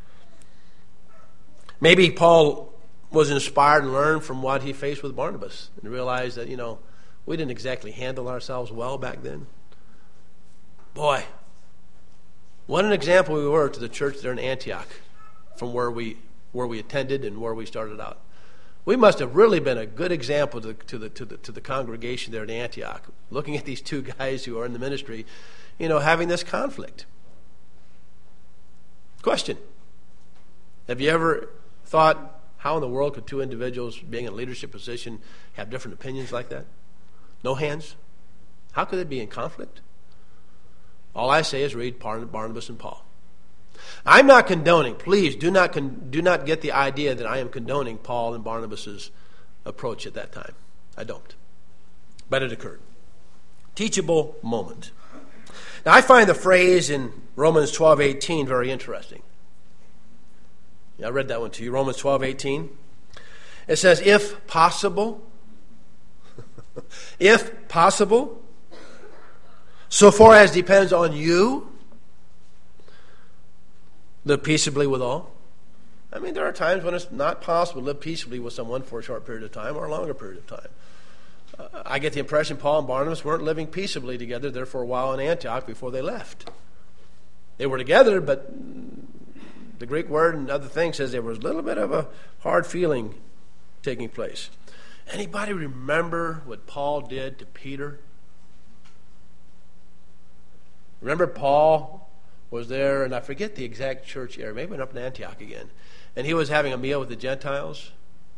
Maybe Paul was inspired and learned from what he faced with Barnabas and realized that, you know, we didn't exactly handle ourselves well back then. Boy, what an example we were to the church there in Antioch from where we where we attended and where we started out. We must have really been a good example to, to the to the to the congregation there in Antioch, looking at these two guys who are in the ministry, you know, having this conflict. Question: have you ever thought, how in the world could two individuals being in a leadership position have different opinions like that? No hands? How could it be in conflict? All I say is read Barnabas and Paul. I'm not condoning, please do not con- do not get the idea that I am condoning Paul and Barnabas' approach at that time. I don't. But it occurred. Teachable moment. Now I find the phrase in Romans twelve eighteen very interesting. Yeah, I read that one to you, Romans twelve eighteen. It says, if possible, if possible, so far as depends on you, live peaceably with all. I mean, there are times when it's not possible to live peaceably with someone for a short period of time or a longer period of time. Uh, I get the impression Paul and Barnabas weren't living peaceably together there for a while in Antioch before they left. They were together, but the Greek word and other things says there was a little bit of a hard feeling taking place. Anybody remember what Paul did to Peter? Remember Paul was there, and I forget the exact church area, maybe up in Antioch again, and he was having a meal with the Gentiles.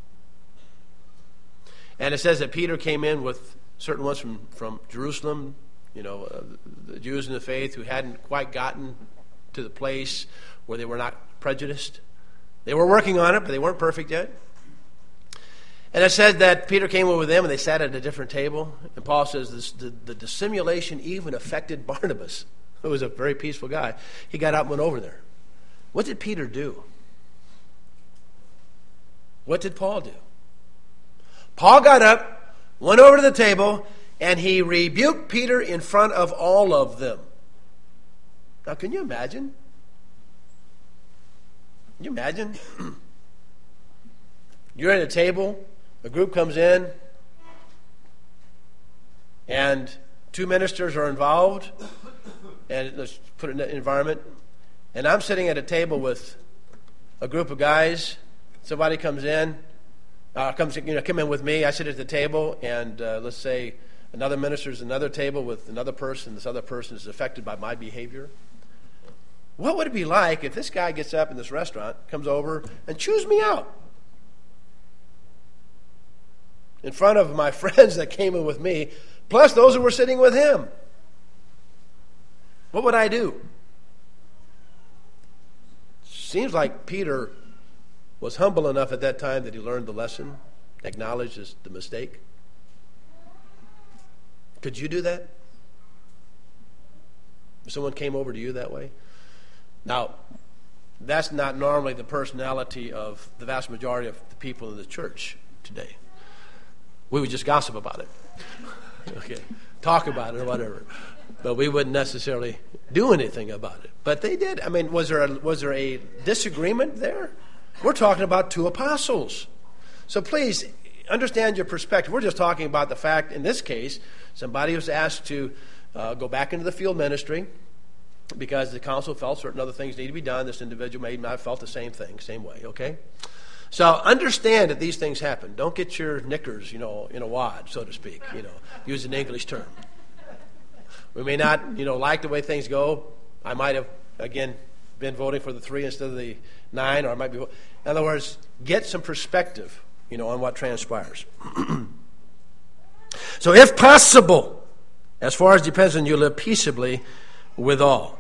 And it says that Peter came in with certain ones from, from Jerusalem, you know, uh, the Jews in the faith who hadn't quite gotten to the place where they were not prejudiced. They were working on it, but they weren't perfect yet. And it said that Peter came over with them, and they sat at a different table. And Paul says this, the, the dissimulation even affected Barnabas, who was a very peaceful guy. He got up and went over there. What did Peter do? What did Paul do? Paul got up, went over to the table, and he rebuked Peter in front of all of them. Now, can you imagine? Can you imagine? You're at a table, a group comes in, and two ministers are involved, and let's put it in an environment, and I'm sitting at a table with a group of guys. Somebody comes in, uh, comes you know, come in with me. I sit at the table, and uh, let's say another minister's another table with another person. This other person is affected by my behavior. What would it be like if this guy gets up in this restaurant, comes over, and chews me out in front of my friends that came in with me, plus those who were sitting with him? What would I do? Seems like Peter was humble enough at that time that he learned the lesson, acknowledged his, the mistake. Could you do that? If someone came over to you that way? Now, that's not normally the personality of the vast majority of the people in the church today. We would just gossip about it. Okay, talk about it or whatever. But we wouldn't necessarily do anything about it. But they did. I mean, was there a, was there a disagreement there? We're talking about two apostles. So please understand your perspective. We're just talking about the fact, in this case, somebody was asked to uh, go back into the field ministry because the council felt certain other things need to be done. This individual may not have felt the same thing, same way, okay? So understand that these things happen. Don't get your knickers, you know, in a wad, so to speak, you know, use an English term. We may not, you know, like the way things go. I might have, again, been voting for the three instead of the nine, or I might be. In other words, get some perspective, you know, on what transpires. So, if possible, as far as depends on you, live peaceably with all.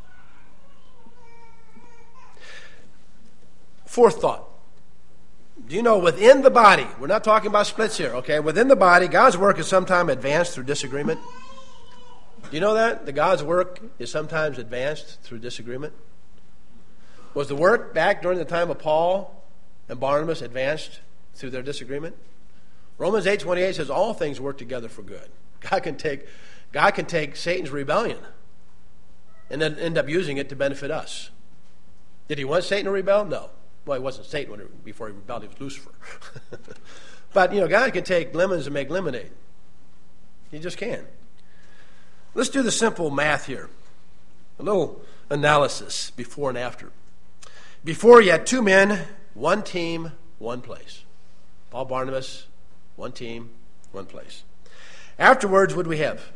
Fourth thought. Do you know within the body, we're not talking about splits here, okay? Within the body, God's work is sometimes advanced through disagreement. Do you know that? The God's work is sometimes advanced through disagreement. Was the work back during the time of Paul and Barnabas advanced through their disagreement? Romans eight twenty-eight says all things work together for good. God can take, God can take Satan's rebellion and then end up using it to benefit us. Did he want Satan to rebel? No. Well, it wasn't Satan when he, before he rebelled, it was Lucifer. But, you know, God can take lemons and make lemonade. He just can. Let's do the simple math here. A little analysis before and after. Before, you had two men, one team, one place. Paul, Barnabas, one team, one place. Afterwards, what did we have?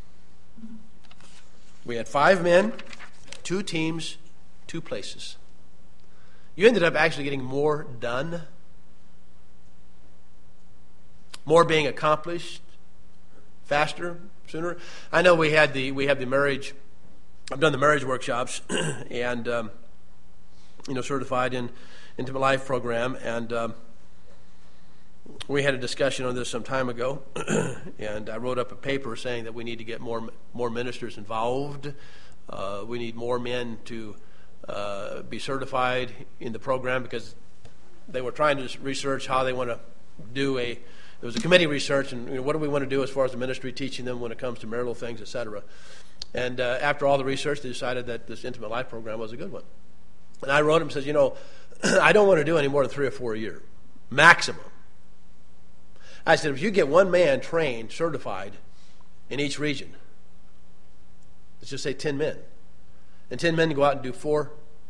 We had five men, two teams, two places. You ended up actually getting more done, more being accomplished, faster, sooner. I know we had the we have the marriage. I've done the marriage workshops, and um, you know, certified in Intimate Life program, and um, we had a discussion on this some time ago, and I wrote up a paper saying that we need to get more more ministers involved. Uh, we need more men to uh, be certified in the program because they were trying to research how they want to do a, it was a committee research, and you know, what do we want to do as far as the ministry, teaching them when it comes to marital things, et cetera. And uh, after all the research, they decided that this Intimate Life program was a good one. And I wrote him and said, you know, I don't want to do any more than three or four a year, maximum. I said, if you get one man trained, certified in each region, let's just say ten men, and ten men go out and do four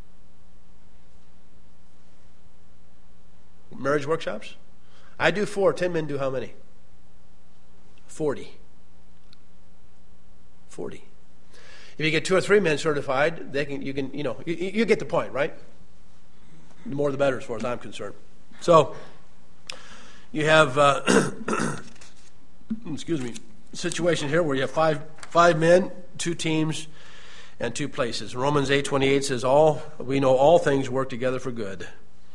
marriage workshops. I do four, ten men do how many? Forty. Forty. If you get two or three men certified, they can. You can. You know. You, you get the point, right? The more, the better, as far as I'm concerned. So, you have, uh, excuse me, a situation here where you have five five men, two teams, and two places. Romans eight twenty-eight says, "All we know, all things work together for good."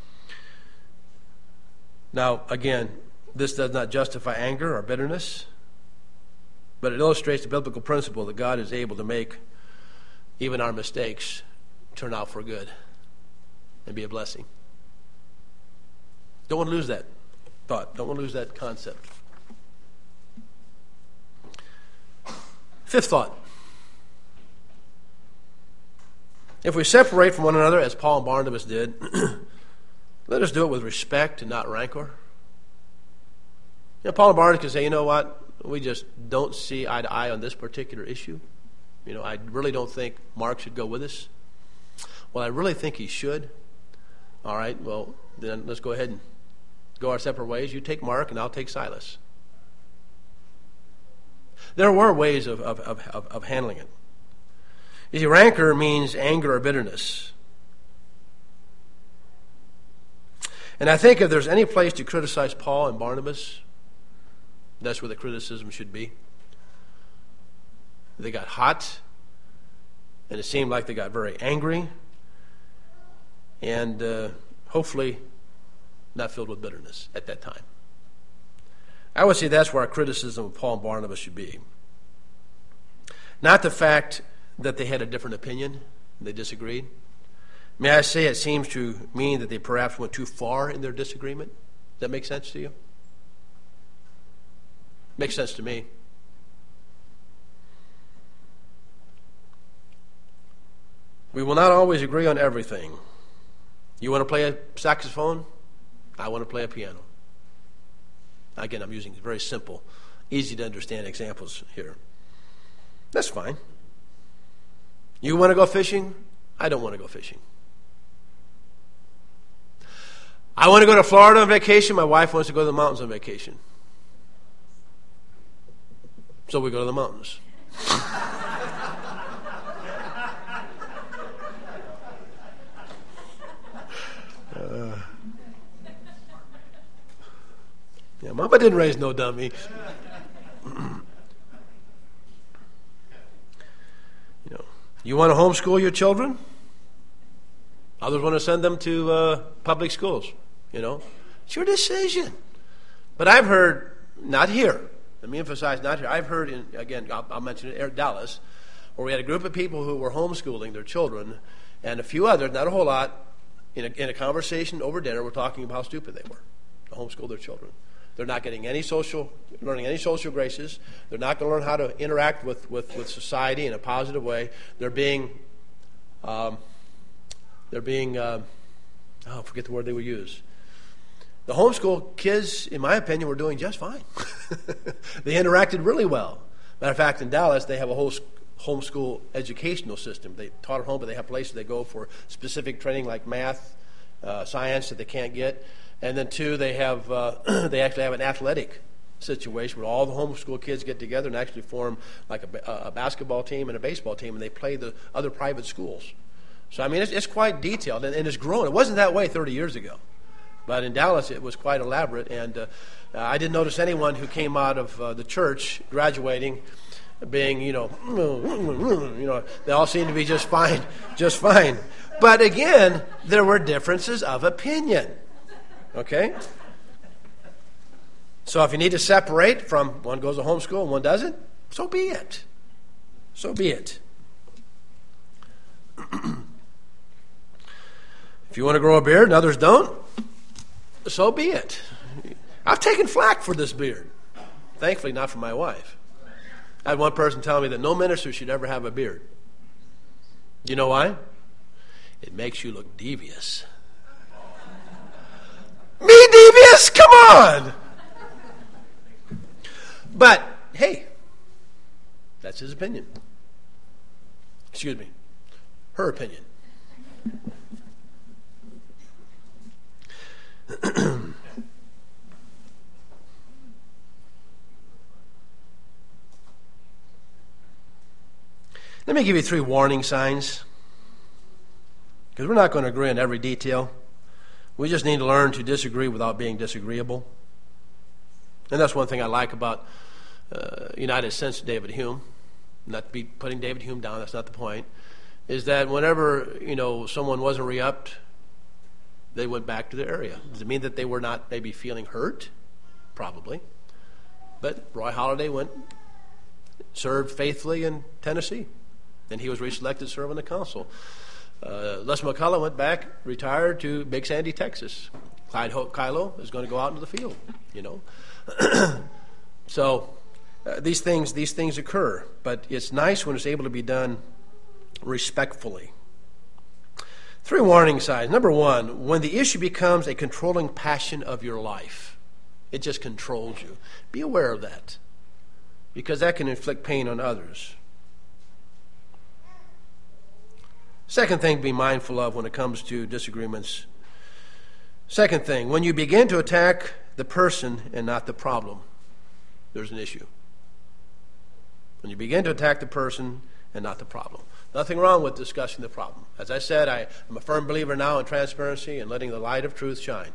Now, again, this does not justify anger or bitterness, but it illustrates the biblical principle that God is able to make even our mistakes turn out for good and be a blessing. Don't want to lose that thought. Don't want to lose that concept. Fifth thought. If we separate from one another, as Paul and Barnabas did, let us do it with respect and not rancor. You know, Paul and Barnabas can say, you know what, we just don't see eye to eye on this particular issue. You know, I really don't think Mark should go with us. Well, I really think he should. All right, well, then let's go ahead and go our separate ways. You take Mark and I'll take Silas. There were ways of, of, of, of handling it. You see, rancor means anger or bitterness. And I think if there's any place to criticize Paul and Barnabas, that's where the criticism should be. They got hot, and it seemed like they got very angry, and uh, hopefully not filled with bitterness at that time. I would say that's where our criticism of Paul and Barnabas should be. Not the fact that they had a different opinion, they disagreed. May I say it seems to mean that they perhaps went too far in their disagreement? Does that make sense to you? Makes sense to me. We will not always agree on everything. You want to play a saxophone? I want to play a piano. Again, I'm using very simple, easy to understand examples here. That's fine. You want to go fishing? I don't want to go fishing. I want to go to Florida on vacation. My wife wants to go to the mountains on vacation. So we go to the mountains. uh, yeah, Mama didn't raise no dummy. You know, you want to homeschool your children? Others want to send them to uh, public schools. You know, it's your decision. But I've heard, not here, let me emphasize not here, I've heard, in, again, I'll, I'll mention it, Dallas, where we had a group of people who were homeschooling their children, and a few others, not a whole lot, in a, in a conversation over dinner, were talking about how stupid they were to homeschool their children. They're not getting any social, learning any social graces. They're not going to learn how to interact with, with, with society in a positive way. They're being, um, they're being, uh, oh, I forget the word they would use. The homeschool kids, in my opinion, were doing just fine. They interacted really well. Matter of fact, in Dallas, they have a whole homeschool educational system. They taught at home, but they have places they go for specific training like math, uh, science that they can't get. And then, two, they have uh, they actually have an athletic situation where all the homeschool kids get together and actually form like a, a basketball team and a baseball team, and they play the other private schools. So, I mean, it's, it's quite detailed, and, and it's grown. It wasn't that way thirty years ago. But in Dallas, it was quite elaborate, and uh, I didn't notice anyone who came out of uh, the church graduating being, you know, you know, they all seemed to be just fine, just fine. But again, there were differences of opinion. Okay? So if you need to separate from one goes to homeschool and one doesn't, so be it. So be it. If you want to grow a beard and others don't, so be it. I've taken flack for this beard. Thankfully, not from my wife. I had one person tell me that no minister should ever have a beard. You know why? It makes you look devious. Me devious? Come on! But, hey, that's his opinion. Excuse me. Her opinion. Let me give you three warning signs, because we're not going to agree on every detail. We just need to learn to disagree without being disagreeable. And that's one thing I like about uh, United Sense David Hume. Not to be putting David Hume down, that's not the point. Is that whenever, you know, someone wasn't re-upped, they went back to their area. Does it mean that they were not maybe feeling hurt? Probably. But Roy Halladay went, served faithfully in Tennessee. And he was reselected to serve on the council. Uh, Les McCullough went back, retired to Big Sandy, Texas. Clyde Ho- Kylo is going to go out into the field, you know. so uh, these things these things occur, but it's nice when it's able to be done respectfully. Three warning signs. Number one, when the issue becomes a controlling passion of your life, it just controls you. Be aware of that, because that can inflict pain on others. Second thing to be mindful of when it comes to disagreements. Second thing, when you begin to attack the person and not the problem, there's an issue. When you begin to attack the person and not the problem. Nothing wrong with discussing the problem. As I said, I am a firm believer now in transparency and letting the light of truth shine.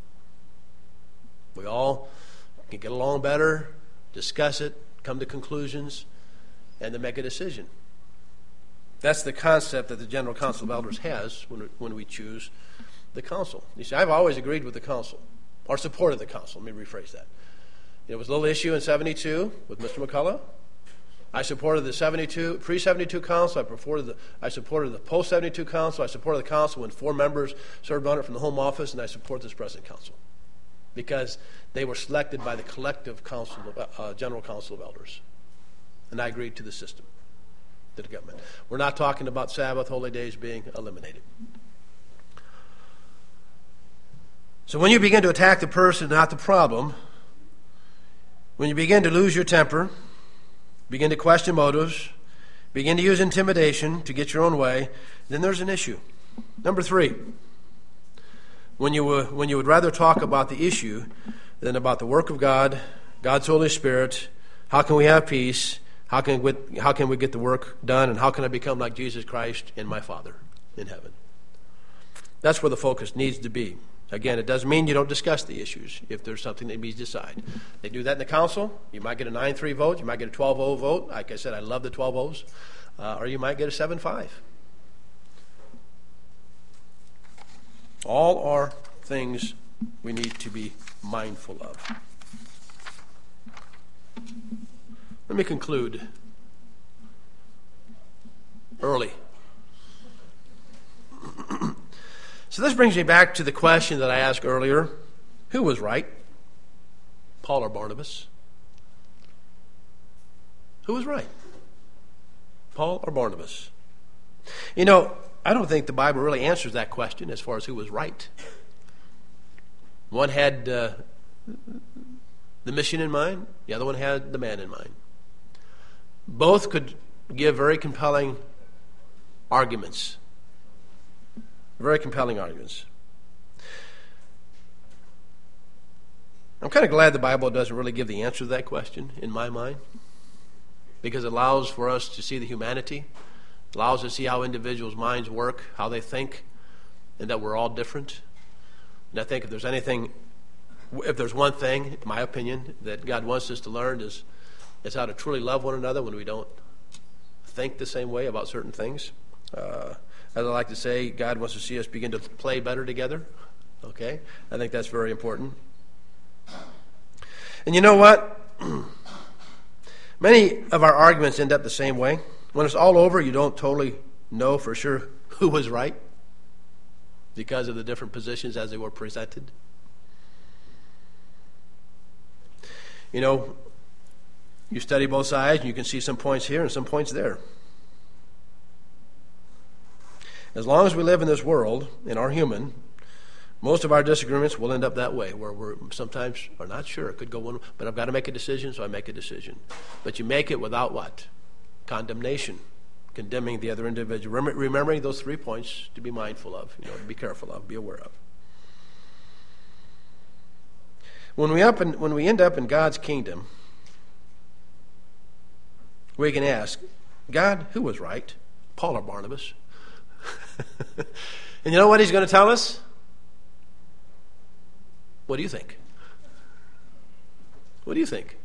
We all can get along better, discuss it, come to conclusions, and then make a decision. That's the concept that the General Council of Elders has when we, when we choose the council. You see, I've always agreed with the council, or supported the council. Let me rephrase that. There was a little issue in seventy-two with Mister McCullough. I supported the seventy-two pre seventy-two council. I supported the I supported the post seventy-two council. I supported the council when four members served on it from the Home Office, and I support this present council because they were selected by the collective council, of, uh, General Council of Elders, and I agreed to the system. To the government. We're not talking about Sabbath, holy days being eliminated. So when you begin to attack the person, not the problem, when you begin to lose your temper, begin to question motives, begin to use intimidation to get your own way, then there's an issue. Number three, when you, uh, when you would rather talk about the issue than about the work of God, God's Holy Spirit, how can we have peace, How can, we, how can we get the work done, and how can I become like Jesus Christ and my Father in heaven? That's where the focus needs to be. Again, it doesn't mean you don't discuss the issues if there's something that needs to decide. They do that in the council. You might get a nine three vote. You might get a twelve oh vote. Like I said, I love the twelve ohs. Uh, or you might get a seven five. All are things we need to be mindful of. Let me conclude early. So this brings me back to the question that I asked earlier. Who was right? Paul or Barnabas? Who was right? Paul or Barnabas? You know, I don't think the Bible really answers that question as far as who was right. One had uh, the mission in mind. The other one had the man in mind. Both could give very compelling arguments. Very compelling arguments. I'm kind of glad the Bible doesn't really give the answer to that question, in my mind, because it allows for us to see the humanity, allows us to see how individuals' minds work, how they think, and that we're all different. And I think if there's anything, if there's one thing, in my opinion, that God wants us to learn is, is how to truly love one another when we don't think the same way about certain things. Uh, as I like to say, God wants to see us begin to play better together. Okay? I think that's very important. And you know what? Many of our arguments end up the same way. When it's all over, you don't totally know for sure who was right because of the different positions as they were presented. You know, you study both sides, and you can see some points here and some points there. As long as we live in this world and are human, most of our disagreements will end up that way, where we're sometimes are not sure. It could go one, but I've got to make a decision, so I make a decision. But you make it without what? Condemnation, condemning the other individual. Remember, remembering those three points to be mindful of, you know, to be careful of, be aware of. When we up in, when we end up in God's kingdom, we can ask, God, who was right, Paul or Barnabas? And you know what he's going to tell us? What do you think? What do you think?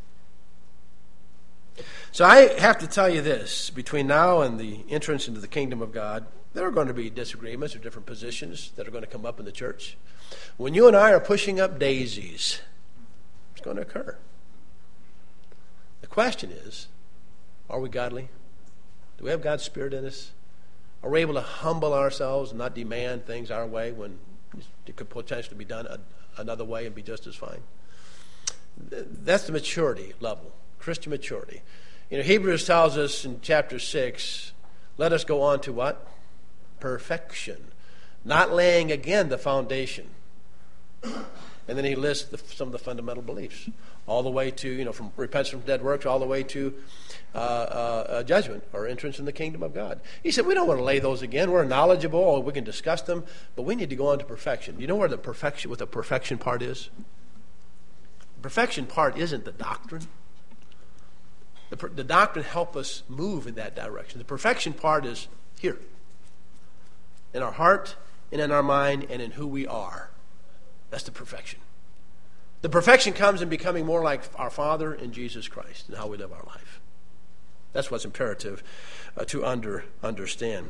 So I have to tell you this, between now and the entrance into the kingdom of God, there are going to be disagreements or different positions that are going to come up in the church. When you and I are pushing up daisies, it's going to occur. The question is, are we godly? Do we have God's Spirit in us? Are we able to humble ourselves and not demand things our way when it could potentially be done another way and be just as fine? That's the maturity level, Christian maturity. You know, Hebrews tells us in chapter six, let us go on to what? Perfection. Not laying again the foundation. And then he lists the, some of the fundamental beliefs, all the way to, you know, from repentance from dead works, all the way to uh, uh, judgment or entrance in the kingdom of God. He said, we don't want to lay those again. We're knowledgeable, or we can discuss them, but we need to go on to perfection. You know where the perfection, what the perfection part is? The perfection part isn't the doctrine. The, per, the doctrine helps us move in that direction. The perfection part is here, in our heart and in our mind and in who we are. That's the perfection. The perfection comes in becoming more like our Father in Jesus Christ and how we live our life. That's what's imperative uh, to under, understand.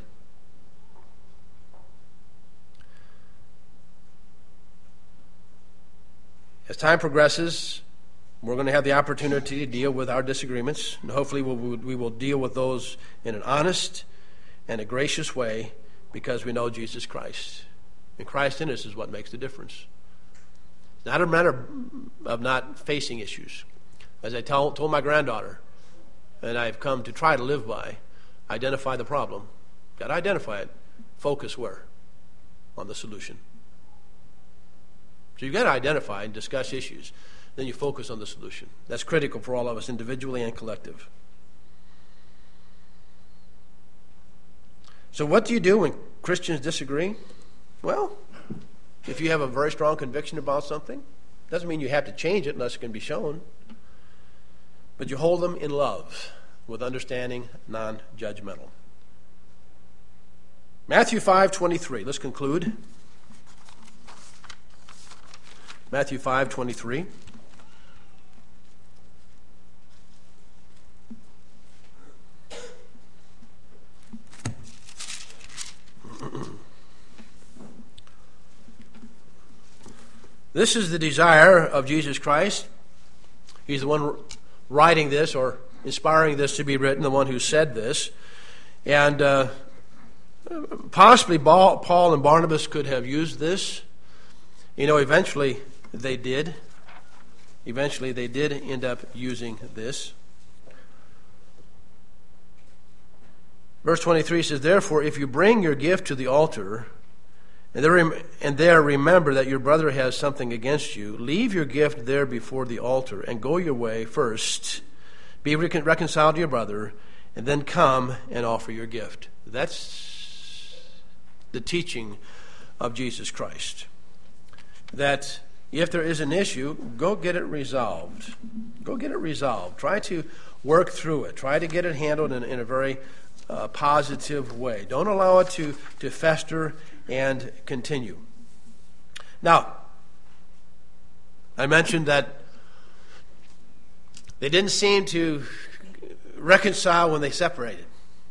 As time progresses, we're going to have the opportunity to deal with our disagreements, and hopefully we'll, we will deal with those in an honest and a gracious way because we know Jesus Christ. And Christ in us is what makes the difference. It's not a matter of not facing issues. As I tell, told my granddaughter, and I've come to try to live by, identify the problem. Got to identify it. Focus where? On the solution. So you've got to identify and discuss issues. Then you focus on the solution. That's critical for all of us, individually and collective. So what do you do when Christians disagree? Well, if you have a very strong conviction about something, doesn't mean you have to change it unless it can be shown. But you hold them in love with understanding, non-judgmental. Matthew five twenty-three. Let's conclude. Matthew five twenty-three. This is the desire of Jesus Christ. He's the one writing this or inspiring this to be written, the one who said this. And uh, possibly Paul and Barnabas could have used this. You know, eventually they did. Eventually they did end up using this. Verse twenty-three says, therefore, if you bring your gift to the altar, and there, and there remember that your brother has something against you, leave your gift there before the altar and go your way first. Be recon- reconciled to your brother, and then come and offer your gift. That's the teaching of Jesus Christ. That if there is an issue, go get it resolved. Go get it resolved. Try to work through it. Try to get it handled in, in a very uh, positive way. Don't allow it to, to fester and continue. Now, I mentioned that they didn't seem to reconcile when they separated.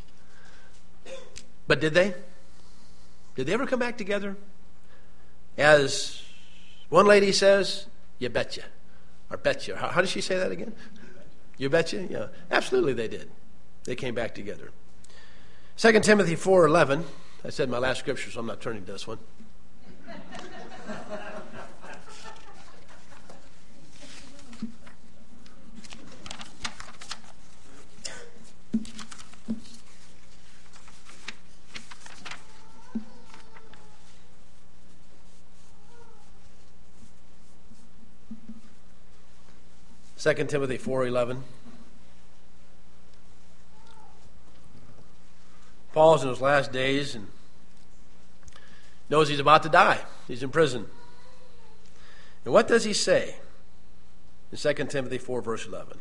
But did they? Did they ever come back together? As one lady says, you betcha. Or betcha. How, how does she say that again? You betcha? Yeah. Absolutely they did. They came back together. Second Timothy four eleven. I said my last scripture, so I'm not turning to this one. Second Timothy four eleven. Paul's in his last days and knows he's about to die. He's in prison. And what does he say in Second Timothy four, verse eleven?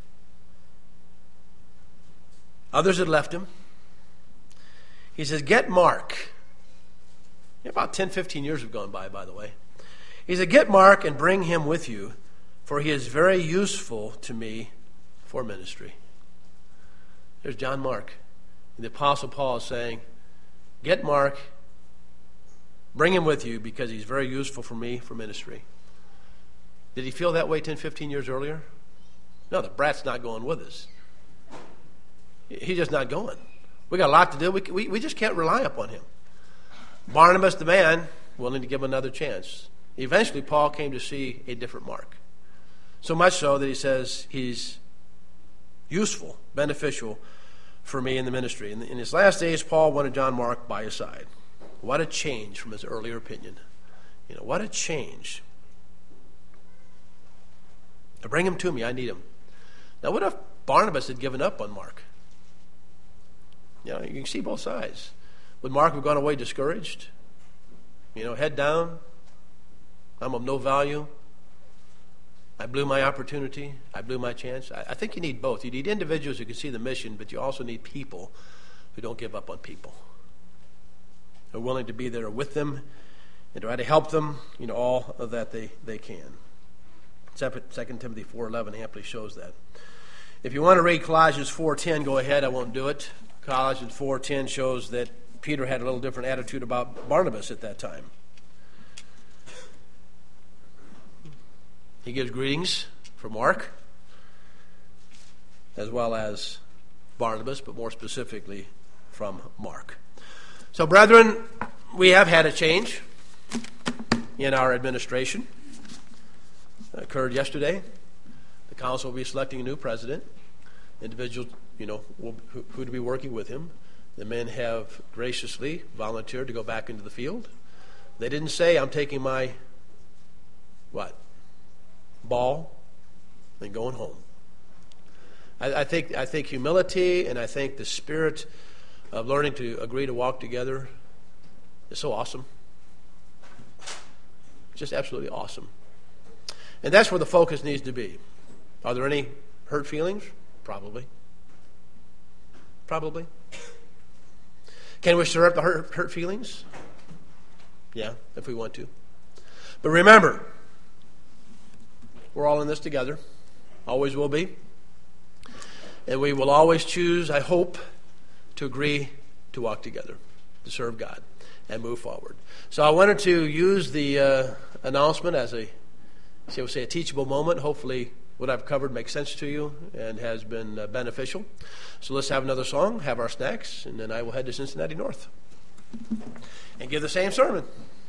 Others had left him. He says, get Mark. About ten, fifteen years have gone by, by the way. He said, get Mark and bring him with you, for he is very useful to me for ministry. There's John Mark. And the Apostle Paul is saying, get Mark, bring him with you, because he's very useful for me for ministry. Did he feel that way ten, fifteen years earlier? No, the brat's not going with us. He's just not going. We got a lot to do. We, we, we just can't rely upon him. Barnabas, the man, willing to give him another chance. Eventually, Paul came to see a different Mark. So much so that he says he's useful, beneficial for me in the ministry. In, in his last days, Paul wanted John Mark by his side. What a change from his earlier opinion. You know, what a change. To bring him to me, I need him. Now, what if Barnabas had given up on Mark? You know, you can see both sides. Would Mark have gone away discouraged? You know, head down. I'm of no value. I blew my opportunity. I blew my chance. I, I think you need both. You need individuals who can see the mission, but you also need people who don't give up on people. They're willing to be there with them and try to help them, you know, all of that they, they can. Second Timothy four eleven amply shows that. If you want to read Colossians four ten, go ahead. I won't do it. Colossians four ten shows that Peter had a little different attitude about Barnabas at that time. He gives greetings from Mark, as well as Barnabas, but more specifically from Mark. So, brethren, we have had a change in our administration. It occurred yesterday. The council will be selecting a new president. Individuals, you know, will, who, who to be working with him. The men have graciously volunteered to go back into the field. They didn't say, I'm taking my, what, ball and going home. I, I think I think humility and I think the spirit of learning to agree to walk together is so awesome. Just absolutely awesome. And that's where the focus needs to be. Are there any hurt feelings? Probably. Probably. Can we stir up the hurt, hurt feelings? Yeah, if we want to. But remember, we're all in this together. Always will be. And we will always choose, I hope, to agree to walk together, to serve God, and move forward. So I wanted to use the uh, announcement as a, shall we say, a teachable moment. Hopefully what I've covered makes sense to you and has been uh, beneficial. So let's have another song, have our snacks, and then I will head to Cincinnati North and give the same sermon.